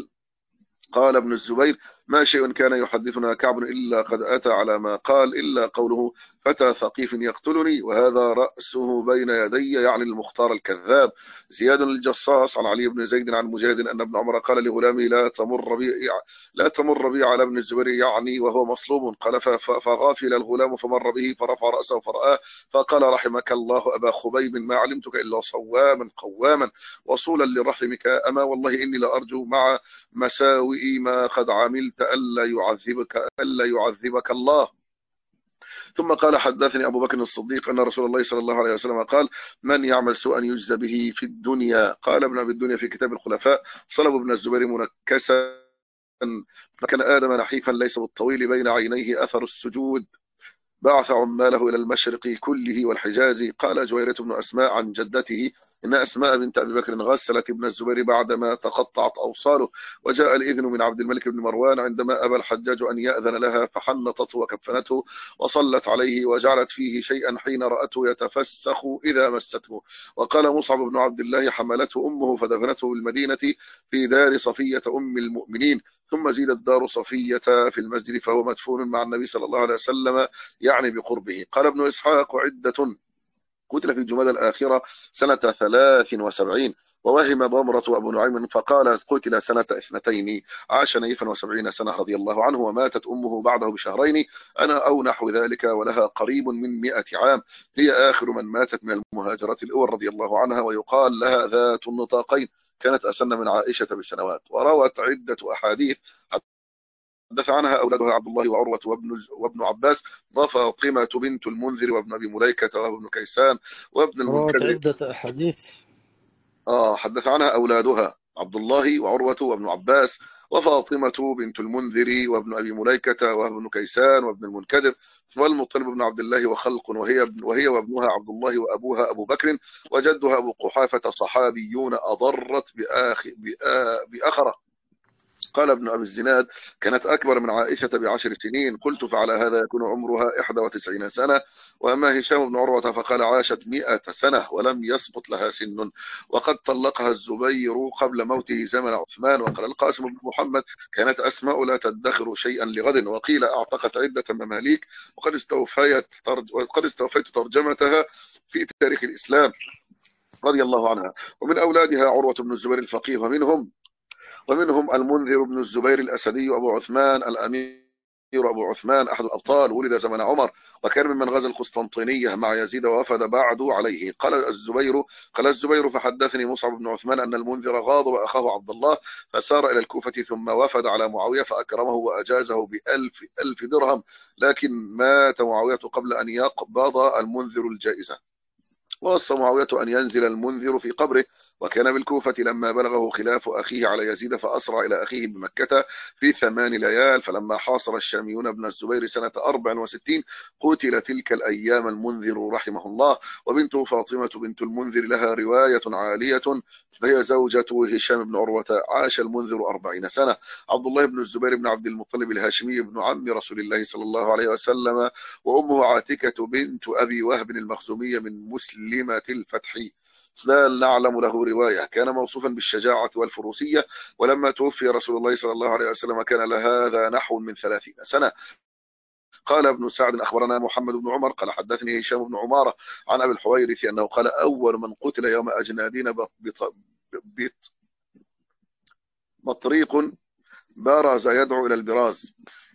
قال ابن الزبير: ما شيء كان يحدثنا كعب إلا قد أتى على ما قال، إلا قوله: فتى ثقيف يقتلني وهذا رأسه بين يدي، يعني المختار الكذاب. زياد الجصاص عن علي بن زيد عن مجاهد أن ابن عمر قال لغلامه: لا تمر بي على ابن الزبير، يعني وهو مصلوب. قال: فغافل الغلام فمر به فرفع رأسه فرآه فقال: رحمك الله أبا خبيب، ما علمتك إلا صواما قواما وصولا لرحمك، أما والله إني لأرجو مع مساوئ ما قد عملت ألا يعذبك الله. ثم قال: حدثني أبو بكر الصديق أن رسول الله صلى الله عليه وسلم قال: من يعمل سوءا يجزى به في الدنيا. قال ابن أبي الدنيا في كتاب الخلفاء: صلب ابن الزبير منكسا فكان آدم نحيفا ليس بالطويل بين عينيه أثر السجود، بعث عماله إلى المشرق كله والحجاز. قال جويرة بن أسماء عن جدته: إن أسماء بنت أبي بكر غسلت ابن الزبير بعدما تقطعت أوصاله، وجاء الإذن من عبد الملك بن مروان عندما أبى الحجاج أن يأذن لها، فحنطته وكفنته وصلت عليه وجعلت فيه شيئا حين رأته يتفسخ إذا مسته. وقال مصعب بن عبد الله: حملته أمه فدفنته بالمدينة في دار صفية أم المؤمنين، ثم زيدت دار صفية في المسجد، فهو مدفون مع النبي صلى الله عليه وسلم يعني بقربه. قال ابن إسحاق: عدة قتل في جمادى الآخرة سنة 73، ووهم ضمرة وأبو نعيم فقال: قتل سنة 2، عاش نيفا و70 سنة رضي الله عنه، وماتت أمه بعده بشهرين أنا أو نحو ذلك، ولها قريب من 100 عام. هي آخر من ماتت من المهاجرات الأول رضي الله عنها، ويقال لها ذات النطاقين، كانت أسن من عائشة بسنوات، وروت عدة أحاديث حدث عنها أولادها عبد الله وعروة وابن عباس وفاطمة بنت المنذر وابن أبي مليكة وابن كيسان وابن روت المنكدر. عدة أحاديث. حدث عنها أولادها عبد الله وعروة وابن عباس وفاطمة بنت المنذر وابن أبي مليكة وابن كيسان وابن المنكدر والمطلب بن عبد الله وخلق، وهي وابنها عبد الله وأبوها أبو بكر وجدها أبو قحافة صحابيون أضرت بأخرة. قال ابن أبي الزناد: كانت أكبر من عائشة ب10 سنين. قلت: فعلى هذا يكون عمرها 91 سنة. وأما هشام بن عروة فقال: عاشت 100 سنة ولم يسقط لها سن، وقد طلقها الزبير قبل موته زمن عثمان. وقال القاسم بن محمد: كانت أسماء لا تدخر شيئا لغد. وقيل: أعتقت عدة مماليك، وقد استوفيت ترجمتها في تاريخ الإسلام رضي الله عنها. ومن أولادها عروة بن الزبير الفقيه، ومنهم المنذر بن الزبير الأسدي أبو عثمان الأمير أبو عثمان أحد الأبطال، ولد زمن عمر، وكان ممن غزا القسطنطينية مع يزيد ووفد بعد عليه. قال الزبير: فحدثني مصعب بن عثمان أن المنذر غاضب أخاه عبد الله فسار إلى الكوفة، ثم وفد على معاوية فأكرمه وأجازه ب1000 درهم، لكن مات معاوية قبل أن يقبض المنذر الجائزة. ووصى معاوية أن ينزل المنذر في قبره، وكان بالكوفة لما بلغه خلاف أخيه على يزيد فأسرع إلى أخيه بمكة في 8 ليال. فلما حاصر الشاميون ابن الزبير سنة 64 قتل تلك الأيام المنذر رحمه الله. وبنته فاطمة بنت المنذر لها رواية عالية، فهي زوجة هشام بن عروة. عاش المنذر 40 سنة. عبد الله بن الزبير بن عبد المطلب الهاشمي ابن عم رسول الله صلى الله عليه وسلم، وأمه عاتكة بنت أبي وهب المخزومية من مسلمة الفتح، لا نعلم له رواية. كان موصوفا بالشجاعة والفروسية، ولما توفي رسول الله صلى الله عليه وسلم كان لهذا نحو من 30 سنة. قال ابن سعد: أخبرنا محمد بن عمر قال حدثني هشام بن عمارة عن أبي الحويرث أنه قال: أول من قتل يوم أجنادين بطريق برز يدعو إلى البراز،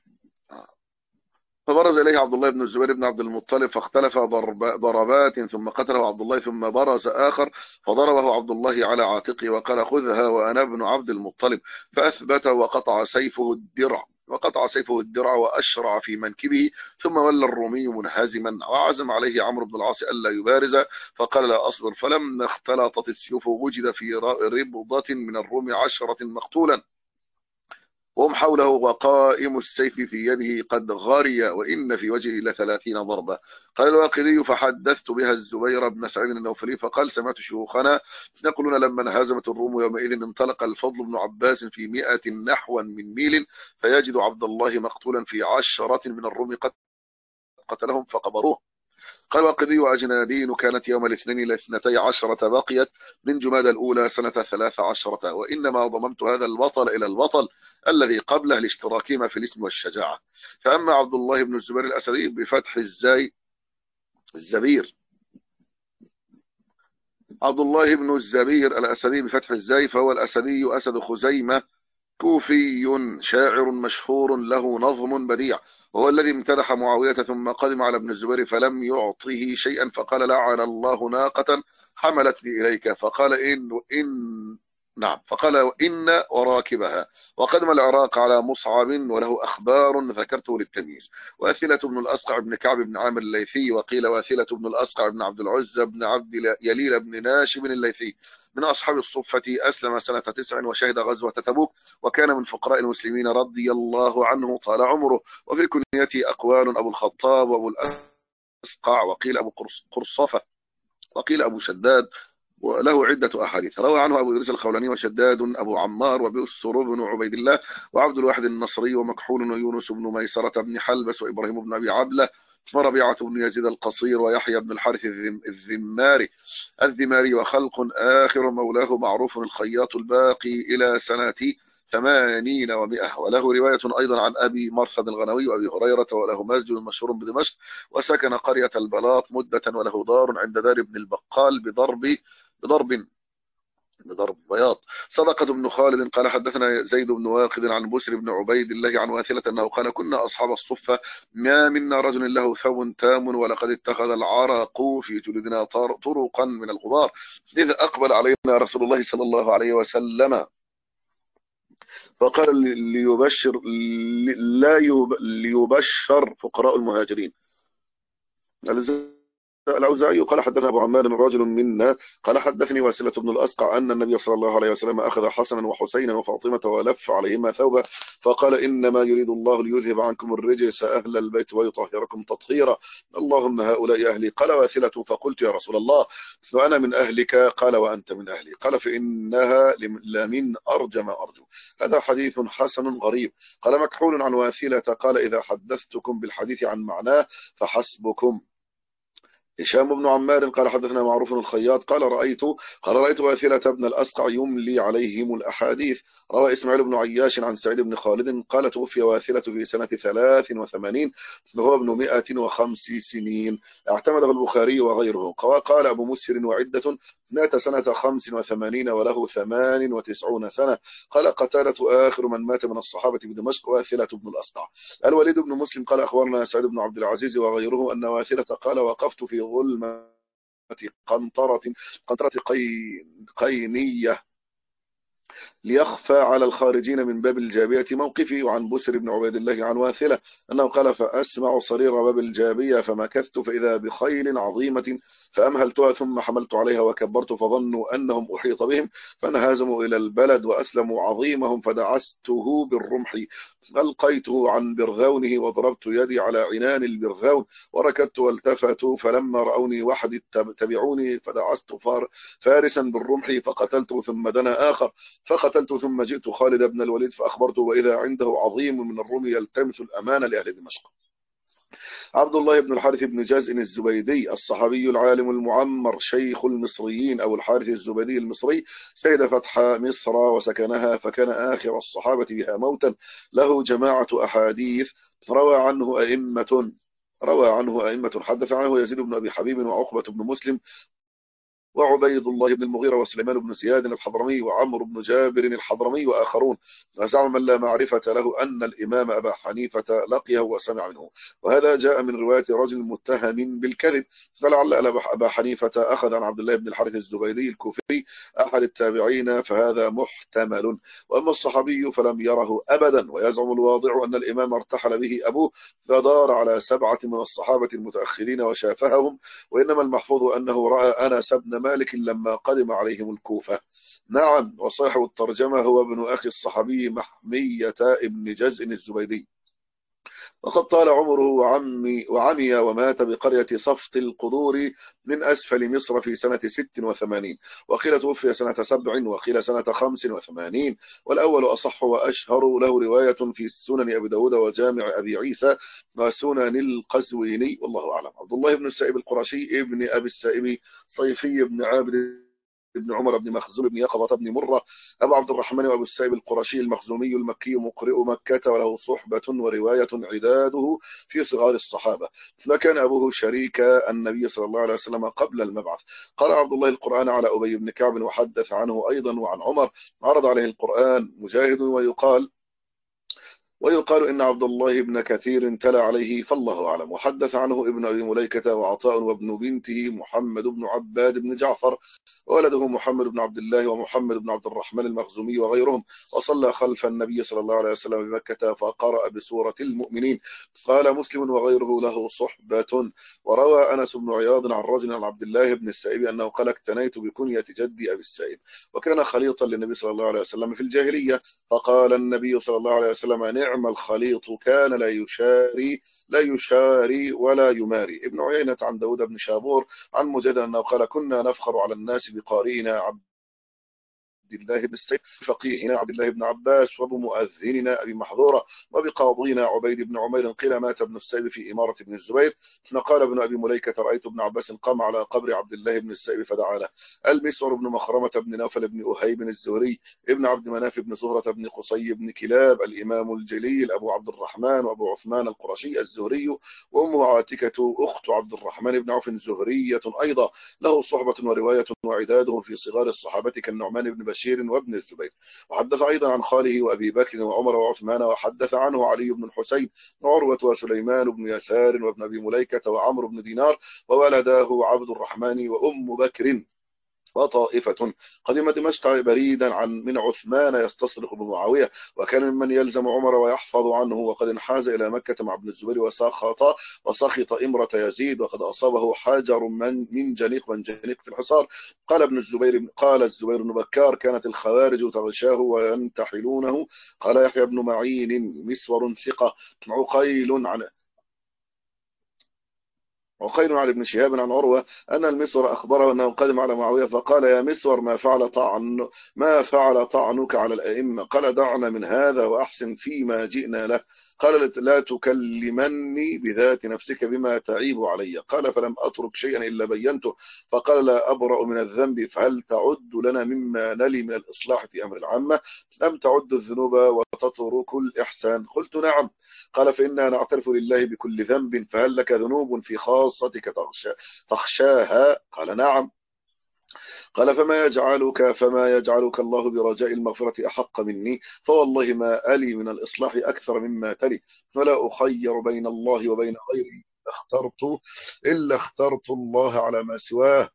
فبرز إليه عبد الله بن الزبير بن عبد المطلب فاختلف ضربات، ثم قتله عبد الله، ثم برز آخر فضربه عبد الله على عاتقه وقال: خذها وأنا ابن عبد المطلب، فأثبته وقطع سيفه الدرع وأشرع في منكبه، ثم ولى الرومي منهزما، وعزم عليه عمرو بن العاص ألا يبارز، فقال: لا أصبر. فلما اختلطت السيوف وجد في ربضة من الروم 10 مقتولا، وهم حوله وقائم السيف في يده قد غري، وإن في وجهه ل30 ضربة. قال الواقدي: فحدثت بها الزبير بن سعيد النوفلي فقال: سمعت شيوخنا يقولون لما انهزمت الروم يومئذ انطلق الفضل بن عباس في 100 نحوا من ميل فيجد عبد الله مقتولا في 10 من الروم قد قتلهم فقبروه. قال الواقدي: وأجنادين كانت يوم الاثنين إلى 12 بقيت من جماد الأولى سنة 13، وإنما ضممت هذا البطل إلى البطل الذي قبله لاشتراكهما في الاسم والشجاعة. فأما عبد الله بن الزبير الأسدي بفتح الزاي الزبير، عبد الله بن الزبير الأسدي بفتح الزاي، فهو الأسدي أسد خزيمة، كوفي شاعر مشهور له نظم بديع، وهو الذي امتدح معاوية ثم قدم على ابن الزبير فلم يعطه شيئا فقال: لعن الله ناقة حملتني إليك، فقال نعم، فقال: إن وراكبها. وقدم العراق على مصعب وله أخبار ذكرته للتمييز. واثلة بن الأصقع بن كعب بن عامر الليثي، وقيل واثلة بن الأصقع بن عبد العزى بن عبد يليل بن ناشب الليثي، من أصحاب الصفة، أسلم سنة 9 وشهد غزوة تبوك، وكان من فقراء المسلمين رضي الله عنه طال عمره. وفي كنيته أقوال: أبو الخطاب وأبو الأسقع، وقيل أبو قرصفة، وقيل أبو شداد، وله عدة أحاديث. روى عنه أبو إدريس الخولاني وشداد أبو عمار وبسر بن عبيد الله وعبد الواحد النصري ومكحول ويونس بن ميسرة بن حلبس وإبراهيم بن أبي عبلة وربيعة بن يزيد القصير ويحيى بن الحارث الذماري وخلق آخر مولاه معروف الخياط الباقي إلى سنة 80 و100. وله رواية أيضا عن أبي مرثد الغنوي وأبي هريرة، وله مسجد مشهور بدمشق، وسكن قرية البلاط مدة، وله دار عند دار ابن البقال بضرب بياض. صدقة بن خالد قال حدثنا زيد بن واقد عن بسر بن عبيد الله عن واثلة أنه قال: كنا أصحاب الصفة، ما منا رجل له ثوب تام، ولقد اتخذ العرق في جلدنا طرقا من الغبار، إذ أقبل علينا رسول الله صلى الله عليه وسلم فقال: ليبشر فقراء المهاجرين. الأوزاعي قال حدثنا أبو عمار رجل منا قال حدثني واسلة بن الأسقع أن النبي صلى الله عليه وسلم أخذ حسنا وحسينا وفاطمة ولف عليهما ثوبا فقال: إنما يريد الله ليذهب عنكم الرجس أهل البيت ويطهركم تطهيرا، اللهم هؤلاء أهلي. قال واسلة: فقلت: يا رسول الله، وأنا من أهلك؟ قال: وأنت من أهلي. قال: فإنها لمن أرجى ما أرجو. هذا حديث حسن غريب. قال مكحول عن واسلة قال: إذا حدثتكم بالحديث عن معناه فحسبكم. هشام بن عمار قال حدثنا معروف الخياط قال رأيت واثلة بن الأسقع يملي عليهم الأحاديث. روى إسماعيل بن عياش عن سعيد بن خالد قال: توفي واثلة في سنة 83 وهو ابن 105 سنين، اعتمده البخاري وغيره. قال أبو مسهر: وعدة، مات سنة 85 وله 98 سنة. قال قتادة: آخر من مات من الصحابة بدمشق واثلة بن الأسقع. الوليد بن مسلم قال أخبرنا سعيد بن عبد العزيز وغيره أن واثلة قال: وقفت في ظلمة قنطرة قينية ليخفى على الخارجين من باب الجابية موقفي. وعن بسر بن عبيد الله عن واثلة أنه قال: فأسمع صرير باب الجابية فمكثت فإذا بخيل عظيمة فأمهلتها ثم حملت عليها وكبرت فظنوا أنهم أحيط بهم فانهازموا إلى البلد وأسلموا عظيمهم فدعسته بالرمح ألقيته عن برذونه وضربت يدي على عنان البرذون وركدت والتفتوا فلما رأوني وحدي تبعوني فدعست فارسا بالرمح فقتلت ثم دنا آخر فقتلت ثم جئت خالد بن الوليد فأخبرته وإذا عنده عظيم من الروم يلتمس الأمان لأهل دمشق. عبد الله بن الحارث بن جازء الزبيدي الصحابي العالم المعمر شيخ المصريين أو الحارث الزبيدي المصري، شهد فتح مصر وسكنها فكان آخر الصحابة بها موتا، له جماعة أحاديث روى عنه أئمة حدث عنه يزيد بن أبي حبيب وعقبة بن مسلم وعبيد الله بن المغيرة وسليمان بن زياد الحضرمي وعمرو بن جابر الحضرمي وآخرون، وزعم من لا معرفة له أن الإمام أبا حنيفة لقيه وسمع منه، وهذا جاء من رواية رجل متهم بالكذب، فلعل أبا حنيفة أخذ عن عبد الله بن الحارث الزبيدي الكوفي أحد التابعين فهذا محتمل. وأما الصحابي فلم يره أبدا، ويزعم الواضع أن الإمام ارتحل به أبوه فدار على 7 من الصحابة المتأخرين وشافههم، وإنما المحفوظ أنه رأى أنس بن مالك لما قدم عليهم الكوفة. نعم، وصاحب الترجمة هو ابن أخي الصحابي محمية ابن جزء الزبيدي. وقد طال عمره وعمي ومات بقرية صفت القدور من أسفل مصر في سنة 86، وقيل توفي سنة 7 وقيل سنة 85، والأول أصح وأشهر، له رواية في سنن أبي داود وجامع أبي عيسى وسنن القزويني، والله أعلم. عبد الله بن السائب القرشي ابن أبي السائب صيفي بن عابد ابن عمر بن مخزوم بن يقظة بن مرة أبو عبد الرحمن وأبو السائب القرشي المخزومي المكي مقرئ مكة، وله صحبة ورواية عداده في صغار الصحابة، فكان أبوه شريك النبي صلى الله عليه وسلم قبل المبعث. قرأ عبد الله القرآن على أبي بن كعب وحدث عنه أيضا وعن عمر، عرض عليه القرآن مجاهد، ويقال إن عبد الله بن كثير تلا عليه، فالله أعلم. وحدث عنه ابن أبي مليكة وعطاء وابن بنته محمد بن عباد بن جعفر، وولده محمد بن عبد الله ومحمد بن عبد الرحمن المخزومي وغيرهم، وصلى خلف النبي صلى الله عليه وسلم بمكة فقرأ بسورة المؤمنين. قال مسلم وغيره له صحبة. وروى أنس بن عياض عن رجل عن عبد الله بن السائب أنه قال اكتنيت بكنية جدي أبي السائب، وكان خليطا للنبي صلى الله عليه وسلم في الجاهلية، فقال النبي صلى الله عليه وسلم نعم الخليط كان لا يشاري ولا يماري. ابن عيينة عن داود بن شابور عن مجاهد أنه قال كنا نفخر على الناس بقارئنا عبد الله بن السيد، فقيهنا عبد الله بن عباس، وبمؤذننا أبي محظورة، وبقاضينا عبيد بن عمير. قيل مات ابن السيب في إمارة ابن الزبير، فقال ابن أبي مليكة رأيت ابن عباس قام على قبر عبد الله بن السيب فدعا له. المسور بن مخرمة بن نوفل بن أهيب الزهري ابن عبد مناف بن زهرة بن قصي بن كلاب الإمام الجليل أبو عبد الرحمن وأبو عثمان القرشي الزهري، وأمه عاتكة أخت عبد الرحمن بن عوف زهرية أيضا، له صحبة ورواية وعداده في صغار الصحابة كالنعمان بن بشير وابن الزبير. وحدث أيضا عن خاله وأبي بكر وعمر وعثمان، وحدث عنه علي بن الحسين وعروة وسليمان بن يسار وابن أبي مليكة وعمرو بن دينار وولداه عبد الرحمن وأم بكر وطائفة. قدم دمشق بريدا من عثمان يستصرخ بمعاوية، وكان ممن يلزم عمر ويحفظ عنه، وقد انحاز إلى مكة مع ابن الزبير وسخط إمرة يزيد، وقد أصابه حجر من جنيق في الحصار. قال الزبير بن بكار كانت الخوارج تغشاه وينتحلونه. قال يحيى بن معين مسور ثقة. عقيل عن ابن شهاب عن عروة أن المسور أخبره أنه قدم على معاوية فقال يا مسور ما فعل طعنك على الأئمة؟ قال دعنا من هذا وأحسن فيما جئنا له. قال لا تكلمني بذات نفسك بما تعيب علي. قال فلم أترك شيئا إلا بينته. فقال لا أبرأ من الذنب، فهل تعد لنا مما نلي من الإصلاح في أمر العامة؟ أم تعد الذنوب وتترك الإحسان؟ قلت نعم. قال فإنا نعترف لله بكل ذنب، فهل لك ذنوب في خاصتك تخشاها؟ قال نعم. قال فما يجعلك الله برجاء المغفرة أحق مني؟ فوالله ما ألي من الإصلاح أكثر مما تلي، ولا أخير بين الله وبين غيره إلا اخترت الله على ما سواه،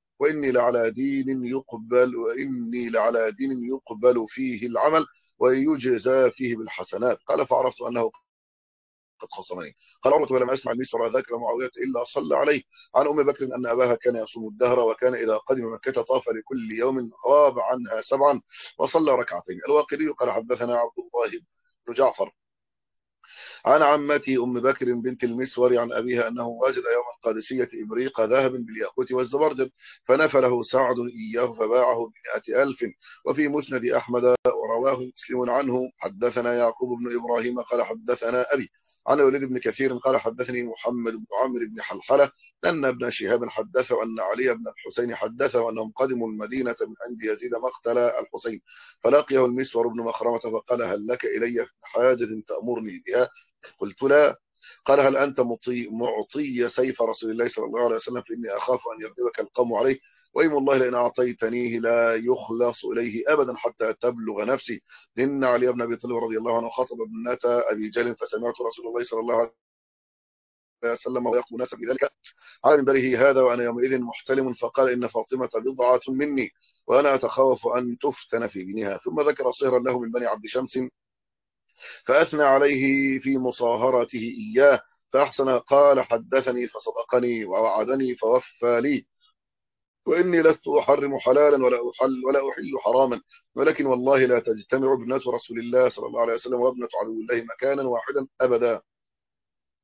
وإني لعلى دين يقبل فيه العمل ويجزى فيه بالحسنات. قال فعرفت أنه قد خصمني. قال عروة ولم أسمع المسور ذكر معاوية إلا صلى عليه. عن أم بكر أن أباها كان يصوم الدهر، وكان إذا قدم مكة طاف لكل يوم غاب عنها 7 وصلى ركعتين. الواقدي قال حدثنا عبد الله بن جعفر عن عمتي أم بكر بنت المسور عن أبيها أنه وجد يوم القادسية إبريق ذهب بالياقوت والزبرجد، فنفله سعد إياه فباعه ب100,000. وفي مسند أحمد ورواه مسلم عنه حدثنا يعقوب بن إبراهيم قال حدثنا أبي عن الوليد بن كثير قال حدثني محمد بن عمرو بن حلحلة أن ابن شهاب حدثه أن علي بن الحسين حدثه أنهم قدموا المدينة من عند يزيد مقتل الحسين، فلقيه المسور بن مخرمة فقال هل لك إلي حاجة تأمرني بها؟ قلت لا. قال هل أنت معطي سيف رسول الله صلى الله عليه وسلم؟ فإني أخاف أن يغلبك القوم عليه، وإيم الله لئن أعطيتنيه لا يخلص إليه أبدا حتى تبلغ نفسي. إن علي بن أبي طالب رضي الله عنه خطب ابنة أبي جهل، فسمعت رسول الله صلى الله عليه وسلم ويقضي الناس بذلك على منبره هذا وأنا يومئذ محتلم، فقال إن فاطمة بضعة مني وأنا أتخوف أن تفتن في دينها. ثم ذكر صهرا له من بني عبد شمس فأثنى عليه في مصاهرته إياه فأحسن. قال حدثني فصدقني ووعدني فوفى لي، وإني لست أحرم حلالا ولا أحل حراما، ولكن والله لا تجتمع ابنة رسول الله صلى الله عليه وسلم وابنة عدو الله مكانا واحدا أبدا.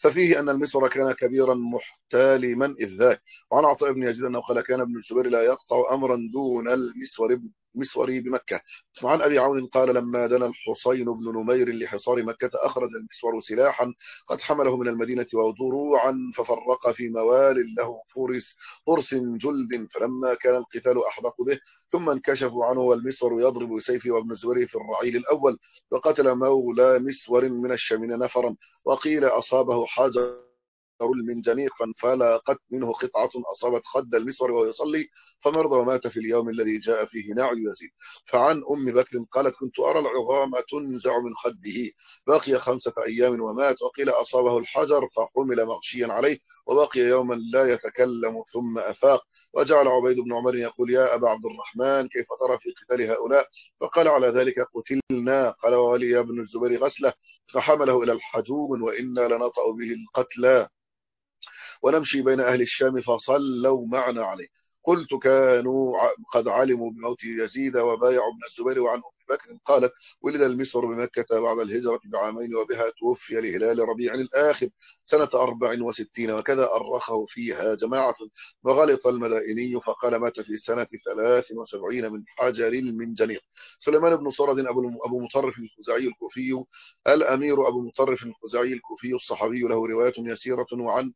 ففيه أن المسور كان كبيرا محتالما إذ ذاك. وعن عطاء بن يزيد أنه قال كان ابن الزبير لا يقطع أمرا دون المسور بمكة. وعن أبي عون قال لما دنا الحصين بن نمير لحصار مكة أخرج المسور سلاحا قد حمله من المدينة ودروعا ففرق في موال له فرس جلد، فلما كان القتال أحدق به ثم انكشفوا عنه والمسور يضرب بسيفه وابن الزبير في الرعيل الأول، فقتل مولى مسور من الشامين نفرا، وقيل أصابه حجر المنجنيق فانفلقت منه قطعة أصابت خد المسور وهو يصلي فمرض ومات في اليوم الذي جاء فيه نعي يزيد. فعن أم بكر قالت كنت أرى العظام تنزع من خده، بقي 5 أيام ومات، وقيل أصابه الحجر فحمل مغشيا عليه وبقي يوما لا يتكلم ثم أفاق. وجعل عبيد بن عمر يقول يا أبا عبد الرحمن كيف ترى في قتال هؤلاء؟ فقال على ذلك قتلنا. قال وولي ابن الزبير غسله فحمله إلى الحجون وإنا لنطأ به القتلى ونمشي بين أهل الشام فصلوا معنا عليه. قلت كانوا قد علموا بموت يزيد وبايعوا ابن الزبير. وعن أم بكر قالت ولد المسور بمكة بعد الهجرة بعامين وبها توفي لهلال ربيع الآخر سنة 64 وكذا أرخه فيها جماعة. وغلط المدائني فقال مات في سنة 73 من حجر المنجنيق. سليمان بن صرد أبو مطرف الخزاعي الكوفي الأمير أبو مطرف الخزاعي الكوفي الصحابي له رواية يسيرة. وعن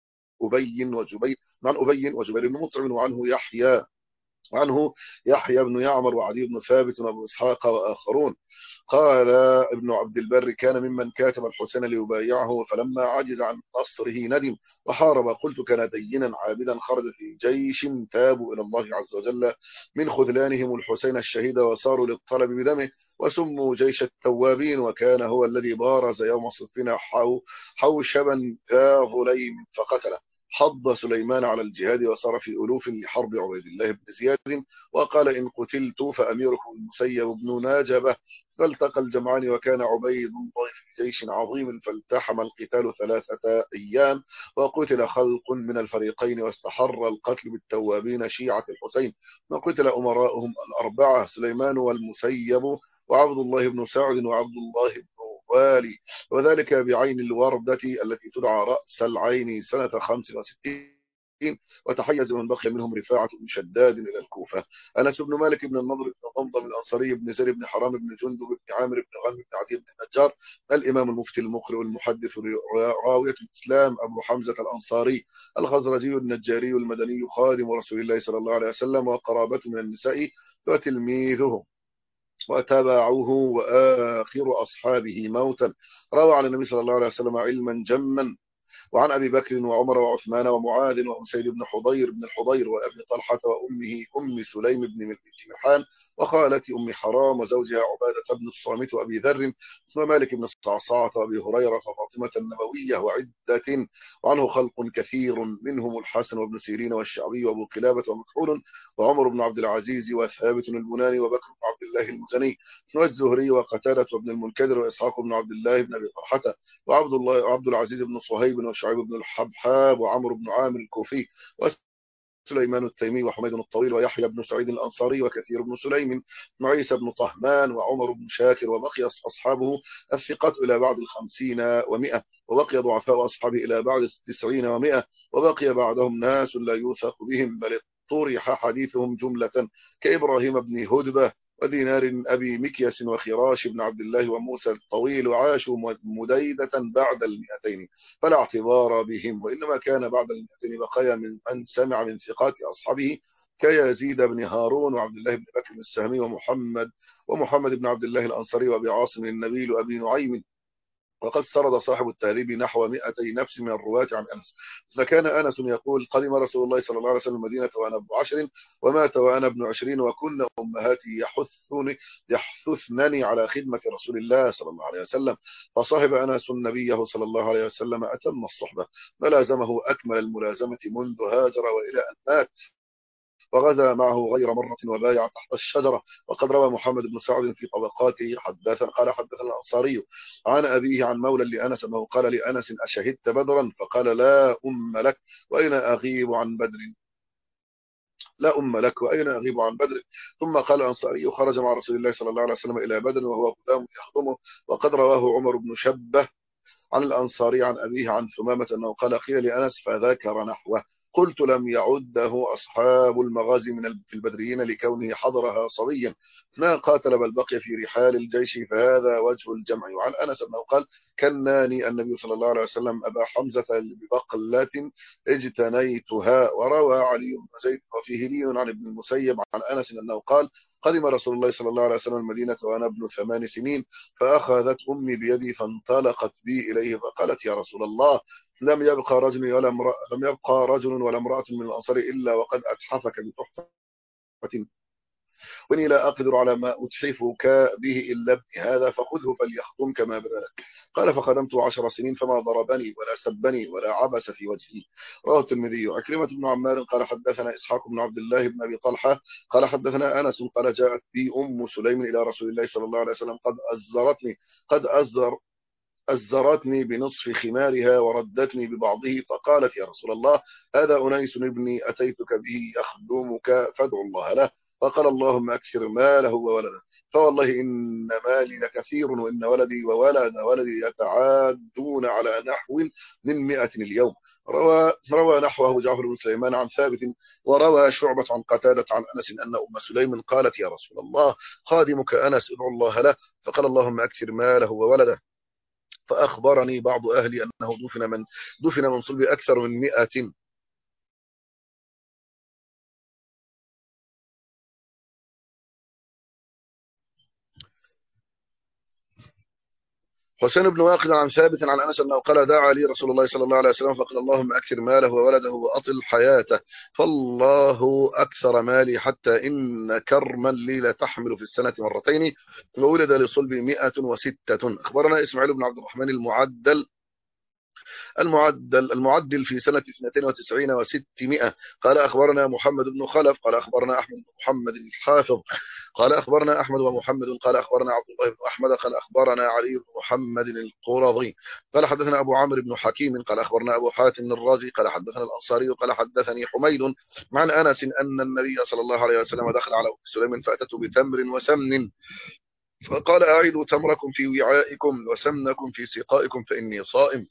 أبي وجبير بن مطعم. وعنه يحيى بن يعمر وعدي بن ثابت وابو اسحاق واخرون. قال ابن عبد البر كان ممن كاتب الحسين ليبايعه فلما عجز عن نصره ندم وحارب. قلت كان دينا عابدا خرج في جيش تابوا الى الله عز وجل من خذلانهم الحسين الشهيد وصاروا للطلب بدمه وسموا جيش التوابين، وكان هو الذي بارز يوم صفنا حوشبا ذا ظليم فقتله. حض سليمان على الجهاد وصار في ألوف لحرب عبيد الله بن زياد وقال إن قتلت فأميركم المسيب بن ناجبة. فالتقى الجمعان وكان عبيد الله في جيش عظيم فالتحم القتال 3 أيام وقتل خلق من الفريقين واستحر القتل بالتوابين شيعة الحسين وقتل أمراؤهم 4 سليمان والمسيب وعبد الله بن سعد وعبد الله بن والي، وذلك بعين الوردة التي تدعى رأس العين سنة 65. وتحيز من بقي منهم رفاعة بن شداد إلى الكوفة. أنس بن مالك بن النضر بن ضمضم الأنصاري بن زيد بن حرام بن جندب بن عامر بن غنم بن عدي بن النجار الإمام المفتي المقرئ والمحدث راوية الإسلام أبو حمزة الأنصاري الخزرجي النجاري المدني خادم رسول الله صلى الله عليه وسلم وقرابته من النساء وتلميذهم وتابعوه وآخر أصحابه موتا. روى عن النبي صلى الله عليه وسلم علما جما. وعن أبي بكر وعمر وعثمان ومعاذ وأسيد بن حضير بن الحضير وأبي طلحة وأمه أم سليم بن ملحان وخالة أم حرام وزوجها عبادة بن الصامت وأبي ذر ومالك بن الصعصعة وأبي هريرة وفاطمة النبوية وعدة. وعنه خلق كثير منهم الحسن وابن سيرين والشعبي وأبو قلابة ومكحول وعمر بن عبد العزيز وثابت البناني وبكر بن عبد الله المزني والزهري وقتادة وابن المنكدر وإسحاق بن عبد الله بن أبي طلحة وعبد العزيز بن صهيب وشعيب بن الحبحاب وعمرو بن عامر الكوفي وسليمان التيمي وحميد الطويل ويحيى بن سعيد الأنصاري وكثير بن سليم وعيسى بن طهمان وعمر بن شاكر. وبقي أصحابه الثقات إلى بعد 50 و100 وبقي ضعفاء أصحابه إلى بعد 90 و100 وبقي بعدهم ناس لا يوثق بهم بل طرح حديثهم جملة كإبراهيم بن هدبة ودينار أبي مكيس وخراش بن عبد الله وموسى الطويل وعاشوا مديدة بعد 200 فلا اعتبار بهم، وإنما كان بعد 200 بقايا من من سمع من ثقات أصحابه كيزيد بن هارون وعبد الله بن بكر السهمي ومحمد بن عبد الله الأنصاري وأبي عاصم النبيل وأبي نعيم. وقد سرد صاحب التهذيب نحو 200 نفس من الرواة عن أنس. فكان أنس يقول قدم رسول الله صلى الله عليه وسلم المدينة وأنا ابن 10 ومات وأنا ابن 20 وكن أمهاتي يحثثنني على خدمة رسول الله صلى الله عليه وسلم. فصاحب أنس النبي صلى الله عليه وسلم أتم الصحبة ولازمه أكمل الملازمة منذ هاجر وإلى أن مات وغزا معه غير مرة وبايع تحت الشجرة. وقد روى محمد بن سعد في طبقاته قال حدثنا الأنصاري عن أبيه عن مولى لأنس أنه قال لأنس أشهدت بدرا؟ فقال لا أم لك وأين أغيب عن بدر لا أم لك وأين أغيب عن بدر. ثم قال الأنصاري خرج مع رسول الله صلى الله عليه وسلم إلى بدر وهو غلام يخدمه. وقد رواه عمر بن شبة عن الأنصاري عن أبيه عن ثمامة أنه قال قيل لأنس فذكر نحوه. قلت لم يعده أصحاب المغازي في البدريين لكونه حضرها صبيا ما قاتل بل بقي في رحال الجيش، فهذا وجه الجمع. وعن أنس أنه قال كناني النبي صلى الله عليه وسلم أبا حمزة ببقلة اجتنيتها. وروى علي بن زيد وفيه لي عن ابن المسيب عن أنس أنه قال قدم رسول الله صلى الله عليه وسلم المدينة وأنا ابن 8 سنين، فأخذت أمي بيدي فانطلقت بي إليه فقالت يا رسول الله لم يبقى رجل ولا امرأة من الأنصار إلا وقد أتحفك بتحفة، وإني لا أقدر على ما أتحفك به إلا ابن هذا فخذه فليخدم كما بذلك. قال فخدمت 10 سنين فما ضربني ولا سبني ولا عبس في وجهي. رواه الترمذي. عكرمة بن عمار قال حدثنا إسحاق بن عبد الله بن أبي طلحة قال حدثنا أنس قال جاءت بي أم سليم إلى رسول الله صلى الله عليه وسلم قد أزرتني بنصف خمارها وردتني ببعضه، فقالت يا رسول الله هذا أنيس ابني أتيتك به يخدمك فادعو الله له. فقال اللهم أكثر ماله وولده، فوالله إن مالي لكثير وإن ولدي وولد ولدي يتعادون على نحو من 100 اليوم. روى نحوه جعفر بن سليمان عن ثابت. وروى شعبة عن قتادة عن أنس أن أم سليم قالت يا رسول الله خادمك أنس ادعو الله له، فقال اللهم أكثر ماله وولده. فأخبرني بعض أهلي أنه دفن من صلب أكثر من 100. حسين بن واقد عن ثابت عن أنس أنه قال دعا لي رسول الله صلى الله عليه وسلم فقال اللهم أكثر ماله وولده وأطل حياته، فالله أكثر مالي حتى إن كرما لي لتحمل في السنة مرتين، وولد لصلب 106. أخبرنا إسماعيل بن عبد الرحمن المعدل في سنة 92 و600. قال أخبرنا محمد بن خلف قال أخبرنا أحمد بن محمد الحافظ قال أخبرنا أحمد ومحمد قال أخبرنا عبد الله بن أحمد قال أخبرنا علي بن محمد القرظي قال حدثنا أبو عمرو بن حكيم قال أخبرنا أبو حاتم الرازي قال حدثنا الأنصاري قال حدثني حميد عن أنس أن النبي صلى الله عليه وسلم دخل على أم سليم فأتته بتمر وسمن، فقال أعيدوا تمركم في وعائكم وسمنكم في سقائكم فإني صائم.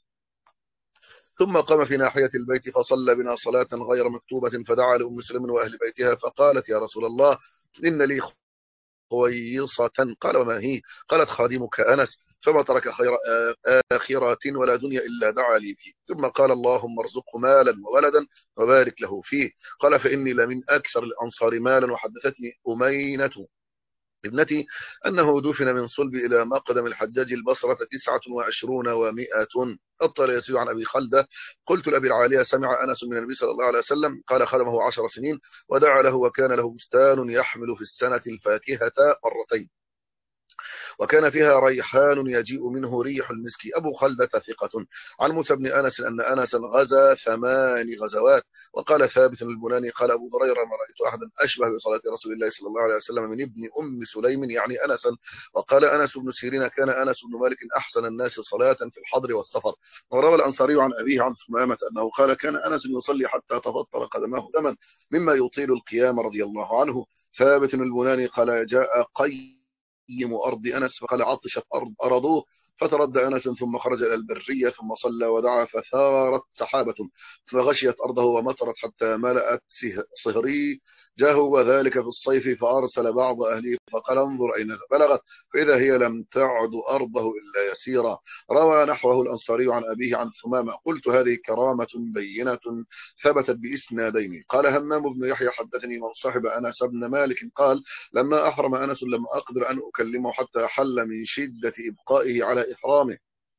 ثم قام في ناحية البيت فصلى بنا صلاة غير مكتوبة، فدعا لأم سليم وأهل بيتها فقالت يا رسول الله إن لي خويصة. قال وما هي؟ قالت خادمك أنس، فما ترك خير آخرة ولا دنيا إلا دعا لي فيه. ثم قال اللهم ارزقه مالا وولدا وبارك له فيه. قال فإني لمن أكثر الأنصار مالا. وحدثتني أمينة ابنتي أنه دفن من صلب إلى مقدم الحجاج البصرة 29 و100. الطليسي عن أبي خلدة قلت لأبي العالية سمع أنس من النبي صلى الله عليه وسلم قال خدمه 10 سنين ودعا له وكان له بستان يحمل في السنة الفاكهة مرتين وكان فيها ريحان يجيء منه ريح المسك. أبو خلدة ثقة. عن موسى بن أنس أن أنسا غزا 8 غزوات. وقال ثابت البناني قال أبو هريرة ما رأيت أحدا أشبه بصلاة رسول الله صلى الله عليه وسلم من ابن أم سليم يعني أنسا. وقال أنس بن سيرين كان أنس بن مالك أحسن الناس صلاة في الحضر والسفر. وروى الأنصاري عن أبيه عن ثمامة أنه قال كان أنس يصلي حتى تفطر قدماه دما مما يطيل القيام رضي الله عنه. ثابت البناني قال جاء أرض أنس فقال عطشت أرضوه فتردى أنس ثم خرج إلى البرية ثم صلى ودعا فثارت سحابة فغشيت أرضه ومطرت حتى ملأت صهري جاه وذلك في الصيف فأرسل بعض أهله فقال انظر أين بلغت فإذا هي لم تعد أرضه إلا يسيرا. روى نحوه الأنصاري عن أبيه عن ثمامة قلت هذه كرامة بينة ثبتت بإسنادين. قال همام بن يحيى حدثني من صاحب أنس بن مالك قال لما أحرم أنس لم أقدر أن أكلمه حتى حل من شدة إبقائه على إحرامه.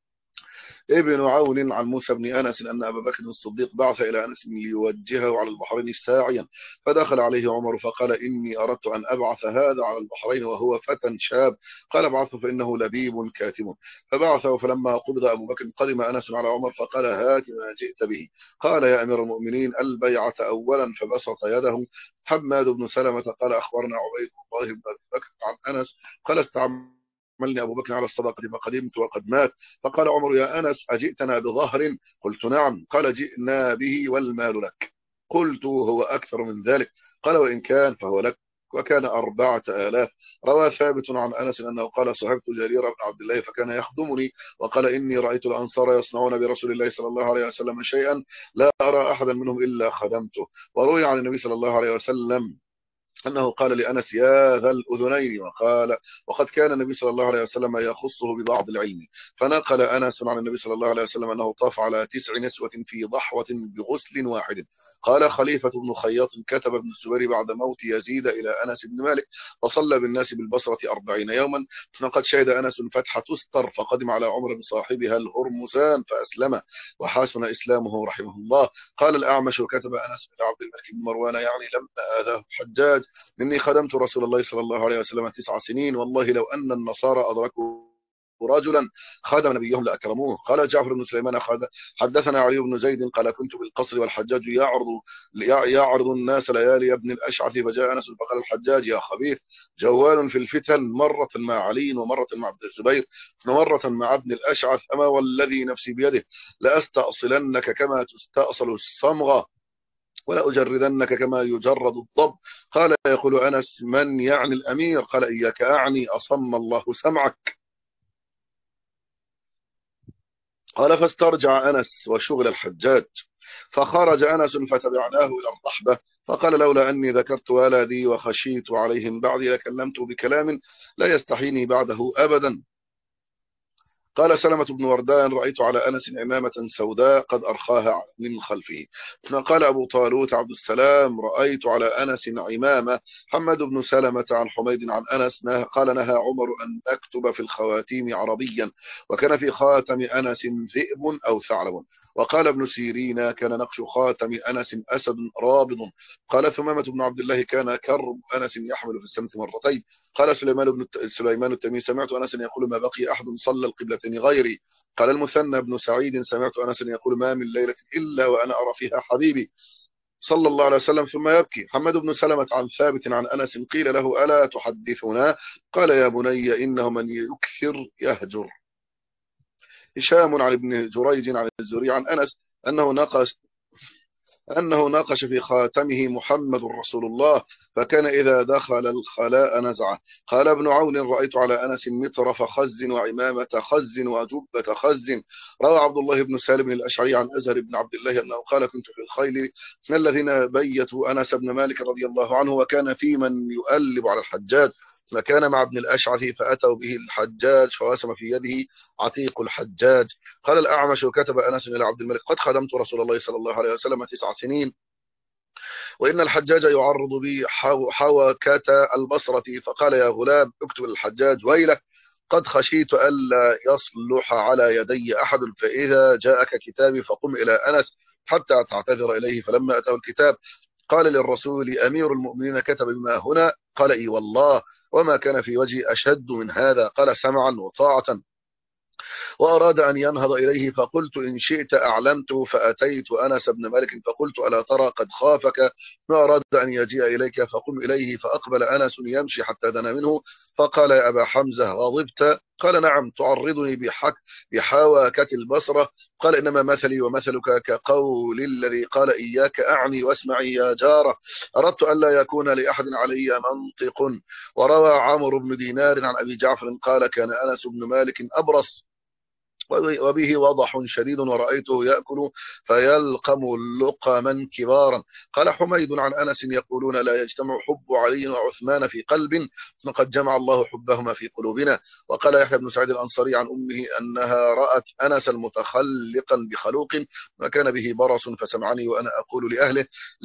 ابن عون عن موسى بن أنس أن أبا بكر الصديق بعث إلى أنس ليوجهه على البحرين ساعيا فدخل عليه عمر فقال إني أردت أن أبعث هذا على البحرين وهو فتى شاب. قال ابعثه فإنه لبيب كاتم. فبعثه فلما قبض أبو بكر قدم أنس على عمر فقال هات ما جئت به. قال يا أمير المؤمنين البيعة أولا فبسط يده. حماد بن سلمة قال أخبرنا عبيد الله بن أبي بكر عن أنس قال استعملني أبو بكر على الصدقة فقدمت وقد مات. فقال عمر يا أنس أجئتنا بظهر؟ قلت نعم. قال جئنا به والمال لك. قلت هو أكثر من ذلك. قال وإن كان فهو لك. وكان 4000. روى ثابت عن أنس أنه قال صحبت جرير بن عبد الله فكان يخدمني وقال إني رأيت الأنصار يصنعون برسول الله صلى الله عليه وسلم شيئا لا أرى أحدا منهم إلا خدمته. وروي عن النبي صلى الله عليه وسلم أنه قال لأنس يا ذا الأذنين، وقد كان النبي صلى الله عليه وسلم يخصه ببعض العلم. فنقل أنس عن النبي صلى الله عليه وسلم أنه طاف على 9 نسوة في ضحوة بغسل واحد. قال خليفة بن خياط كتب ابن الزبير بعد موت يزيد إلى أنس بن مالك فصلى بالناس بالبصرة 40 يوما. فقد شهد أنس فتح تستر فقدم على عمر بصاحبها الهرمزان فأسلم وحسن إسلامه رحمه الله. قال الأعمش كتب أنس بن عبد الملك بن مروان يعني لما آذاه الحجاج إني خدمت رسول الله صلى الله عليه وسلم 9 سنين والله لو أن النصارى أدركوا رجلا خدم نبيهم لأكرموه. قال جعفر بن سليمان حدثنا علي بن زيد قال كنت بالقصر والحجاج يعرض الناس ليالي ابن الأشعث فجاء أنس فقال الحجاج يا خبيث جوال في الفتن مرة مع علي ومرة مع عبد الزبير ومرة مع ابن الأشعث أما والذي نفسي بيده لأستأصلنك كما تستأصل الصمغة ولا أجردنك كما يجرد الضب. قال يقول أنس من يعني الأمير؟ قال إياك أعني أصم الله سمعك. قال فاسترجع أنس وشغل الحجاج فخرج أنس فتبعناه إلى الرحبة فقال لولا أني ذكرت ولدي وخشيت عليهم بعدي لكلمت بكلام لا يستحيني بعده أبدا. قال سلمة بن وردان رأيت على أنس عمامة سوداء قد أرخاها من خلفه. قال أبو طالوت عبد السلام رأيت على أنس عمامة. حمد بن سلمة عن حميد عن أنس قال نهى عمر أن نكتب في الخواتيم عربيا وكان في خاتم أنس ذئب أو ثعلب. وقال ابن سيرين كان نقش خاتم أنس أسد رابض. قال ثمامة بن عبد الله كان كرب أنس يحمل في السمت مرتين. قال سليمان التيمي سمعت أنس يقول ما بقي أحد صلى القبلتين غيري. قال المثنى بن سعيد سمعت أنس يقول ما من ليلة إلا وأنا أرى فيها حبيبي صلى الله عليه وسلم ثم يبكي. حمد بن سلمة عن ثابت عن أنس قيل له ألا تحدثنا؟ قال يا بني إنه من يكثر يهجر. هشام عن ابن جريج عن الزهري عن أنس أنه ناقش في خاتمه محمد رسول الله فكان إذا دخل الخلاء نزعه. قال ابن عون رأيت على أنس مطرف خز وعمامة خز وجبة خز. روى عبد الله بن سالم الأشعري عن أزهر بن عبد الله أنه قال كنت في الخيل الذين بيتوا أنس بن مالك رضي الله عنه وكان في من يؤلب على الحجاج فكان مع ابن الأشعث فأتوا به الحجاج فوسم في يده عتيق الحجاج. قال الأعمش كتب أنس إلى عبد الملك قد خدمت رسول الله صلى الله عليه وسلم 9 سنين وإن الحجاج يعرض بي حوكة البصرة فقال يا غلام اكتب الحجاج ويلك قد خشيت ألا يصلح على يدي أحد فإذا جاءك كتابي فقم إلى أنس حتى تعتذر إليه. فلما أتاه الكتاب قال للرسول أمير المؤمنين كتب بما هنا؟ قال إي والله وما كان في وجهي أشد من هذا. قال سمعا وطاعة. وأراد أن ينهض إليه فقلت إن شئت أعلمته فأتيت أنس بن مالك فقلت ألا ترى قد خافك فأراد أن يجيء إليك فقم إليه فأقبل أنس يمشي حتى دنا منه فقال يا أبا حمزة غضبت؟ قال نعم تعرضني بحواكة البصرة. قال إنما مثلي ومثلك كقول الذي قال إياك أعني واسمعي يا جارة أردت أن لا يكون لأحد علي منطق. وروى عمرو بن دينار عن أبي جعفر قال كان أنس بن مالك أبرص وبه وضح شديد ورأيته يأكل فيلقم لقما كبارا. قال حميد عن أنس يقولون لا يجتمع حب علي وعثمان في قلب وقد جمع الله حبهما في قلوبنا. وقال يحيى بن سعيد الأنصاري عن أمه أنها رأت أنس متخلقا بخلوق وكان به برص فسمعني وأنا أقول لأهله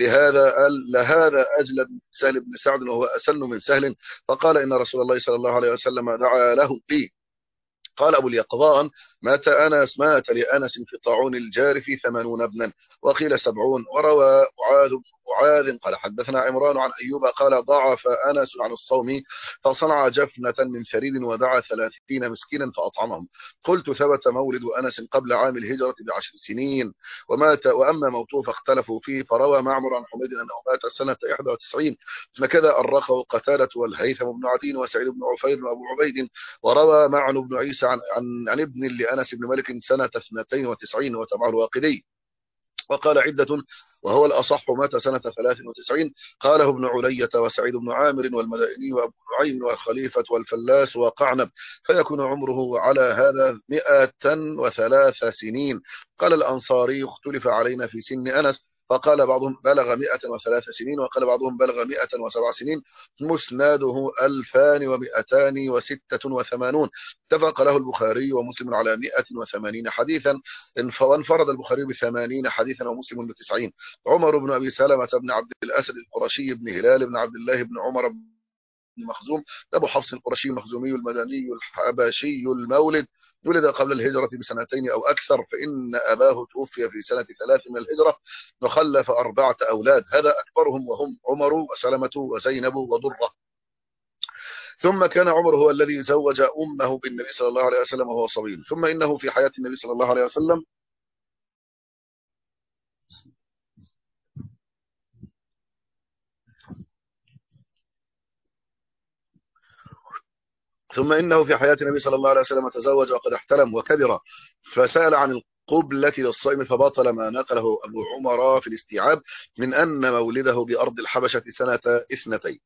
لهذا أجل من سهل بن سعد وهو أسن من سهل. فقال إن رسول الله صلى الله عليه وسلم دعا له لي. قال أبو اليقظان مات لأنس في طاعون الجارف 80 ابنا وقيل 70. وروى معاذ قال حدثنا عمران عن أيوب قال ضعف أنس عن الصوم فصنع جفنة من ثريد ودعا 30 مسكينا فأطعمهم. قلت ثبت مولد أنس قبل عام الهجرة ب10 سنين ومات وأما موته فاختلفوا فيه. فروى معمر عن حميد أنه مات سنة 91 فكذا الرقه قتادة والهيثم بن عدين وسعيد بن عفير وأبو عبيد. وروى معن بن عيسى عن ابن لأنس بن مالك سنة 92 وتبعه الواقدي وقال عدة وهو الأصح مات سنة 93. قاله ابن علية وسعيد بن عامر والمدائني وأبو نعيم والخليفة والفلاس وقعنب، فيكون عمره على هذا 103 سنين. قال الأنصاري اختلف علينا في سن أنس، فقال بعضهم بلغ 103 سنين، وقال بعضهم بلغ 107 سنين. مسناده 2286. اتفق له البخاري ومسلم على 180 حديثا، وانفرد البخاري ب80 حديثا ومسلم ب90. عمر بن أبي سلمة بن عبد الأسد القرشي بن هلال بن عبد الله بن عمر بن مخزوم أبو حفص القرشي المخزومي المدني الحبشي المولد، ولد قبل الهجرة ب2 أو أكثر، فإن أباه توفي في سنة 3 من الهجرة، وخلف 4 أولاد، هذا أكبرهم وهم عمر وسلمة وزينب وضرة. ثم كان عمر هو الذي زوج أمه بالنبي صلى الله عليه وسلم وهو صغير. ثم إنه في حياة النبي صلى الله عليه وسلم صلى الله عليه وسلم تزوج وقد احتلم وكبر، فسأل عن القبلة للصائم فبطل ما نقله أبو عمر في الاستيعاب من أن مولده بأرض الحبشة سنة 2.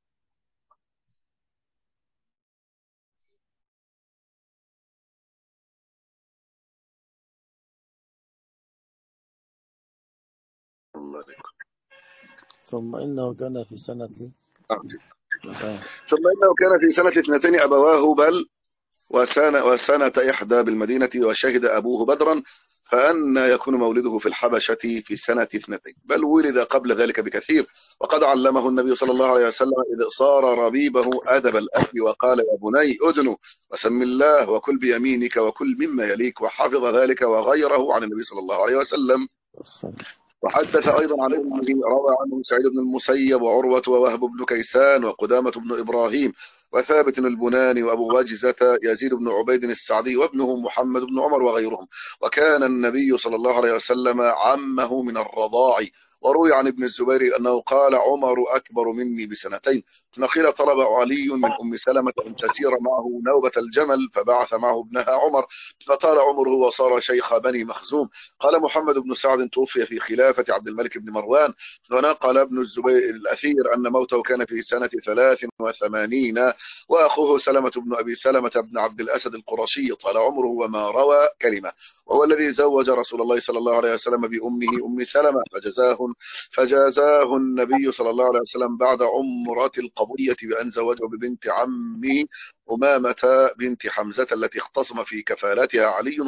الله عليكم. ثم إنه كان في سنة ثم إنه كان في سنة 2 أبواه بل وسنة 1 بالمدينة، وشهد أبوه بدرا، فأن يكون مولده في الحبشة في سنة 2، بل ولد قبل ذلك بكثير. وقد علمه النبي صلى الله عليه وسلم إذ صار ربيبه أدب الأكل، وقال يا بني أدن وسم الله وكل بيمينك وكل مما يليك، وحفظ ذلك وغيره عن النبي صلى الله عليه وسلم. وحدث أيضا عن ابنه، روى عنه سعيد بن المسيب وعروة ووهب بن كيسان وقدامة بن إبراهيم وثابت البناني وأبو وجزة يزيد بن عبيد السعدي وابنه محمد بن عمر وغيرهم. وكان النبي صلى الله عليه وسلم عمه من الرضاع. وروي عن ابن الزبير أنه قال عمر أكبر مني ب2 نقيل طلب علي من أم سلمة أن تسير معه نوبة الجمل، فبعث معه ابنها عمر، فطال عمره وصار شيخ بني مخزوم. قال محمد بن سعد توفي في خلافة عبد الملك بن مروان. ونقل ابن الزبير الأثير أن موته كان في سنة 83. وأخوه سلمة بن أبي سلمة بن عبد الأسد القرشي طال عمره وما روى كلمة، وهو الذي زوج رسول الله صلى الله عليه وسلم بأمه أم سلمة، فجازاه النبي صلى الله عليه وسلم بعد عمرة القضية بأن زوجه ببنت عمه أمامة بنت حمزة التي اختصم في كفالاتها علي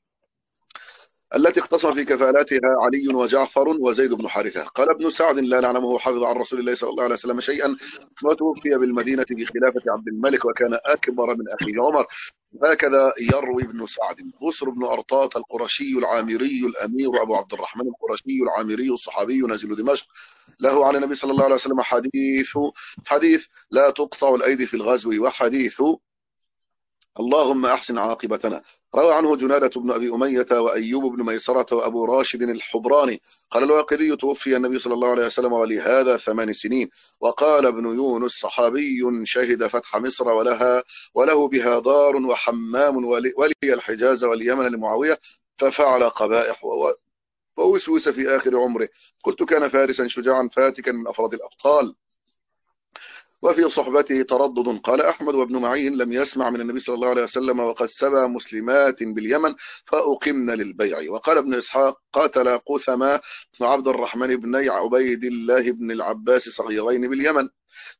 وجعفر وزيد بن حارثة. قال ابن سعد لا نعلمه حفظ عن رسول الله صلى الله عليه وسلم شيئا، وتوفي بالمدينة بخلافة عبد الملك، وكان أكبر من أخيه عمر. هكذا يروي ابن سعد. بصر بن أرطاط القرشي العامري الأمير أبو عبد الرحمن القرشي العامري الصحابي نازل دمشق، له عن النبي صلى الله عليه وسلم حديث لا تقطع الأيدي في الغزو، وحديث اللهم أحسن عاقبتنا. روى عنه جنادة بن أبي أمية وأيوب بن ميسرة وأبو راشد الحبراني. قال الواقدي توفي النبي صلى الله عليه وسلم ولهذا 8 سنين. وقال ابن يونس صحابي شهد فتح مصر وله بها دار وحمام، ولي الحجاز واليمن لمعاوية، ففعل قبائح ووسوس في آخر عمره. قلت كان فارسا شجاعا فاتكا من أفراد الأبطال، وفي صحبته تردد. قال أحمد وابن معين لم يسمع من النبي صلى الله عليه وسلم وقد سبى مسلمات باليمن فأقمن للبيع. وقال ابن إسحاق قاتل قثما وعبد الرحمن بن عبيد الله بن العباس صغيرين باليمن،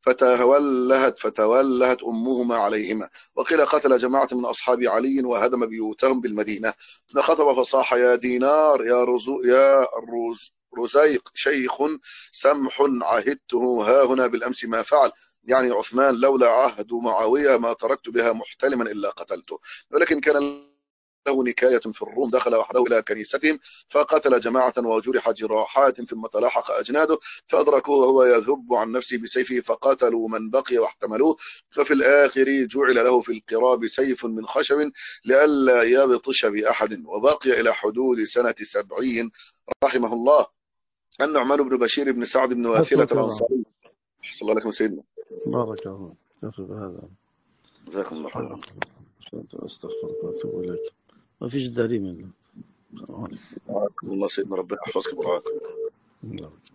فتولهت أمهما عليهما. وقيل قتل جماعة من أصحاب علي وهدم بيوتهم بالمدينة، فخطب فصاح يا دينار يا رزيق شيخ سمح عهدته ها هنا بالأمس ما فعل، يعني عثمان، لولا عهد معاوية ما تركت بها محتلما إلا قتلته. ولكن كان له نكاية في الروم، دخل وحده إلى كنيستهم فقتل جماعة وجرح جراحات، ثم تلاحق أجناده فأدركوه وهو يذب عن نفسه بسيفه فقتلوا من بقي واحتملوه. ففي الآخر جعل له في القراب سيف من خشب لئلا يبطش بأحد، وبقي إلى حدود سنة 70 رحمه الله. النعمان بن بشير بن سعد بن واثلة الأنصاري. صلى الله عليكم سيدنا. بارك الله فيك بهذا. جزاكم الله خيرا. استغفرك واتوب اليك. ما فيش دليل منه. الله سيدنا، ربنا يحفظك ويرعاك. نعم.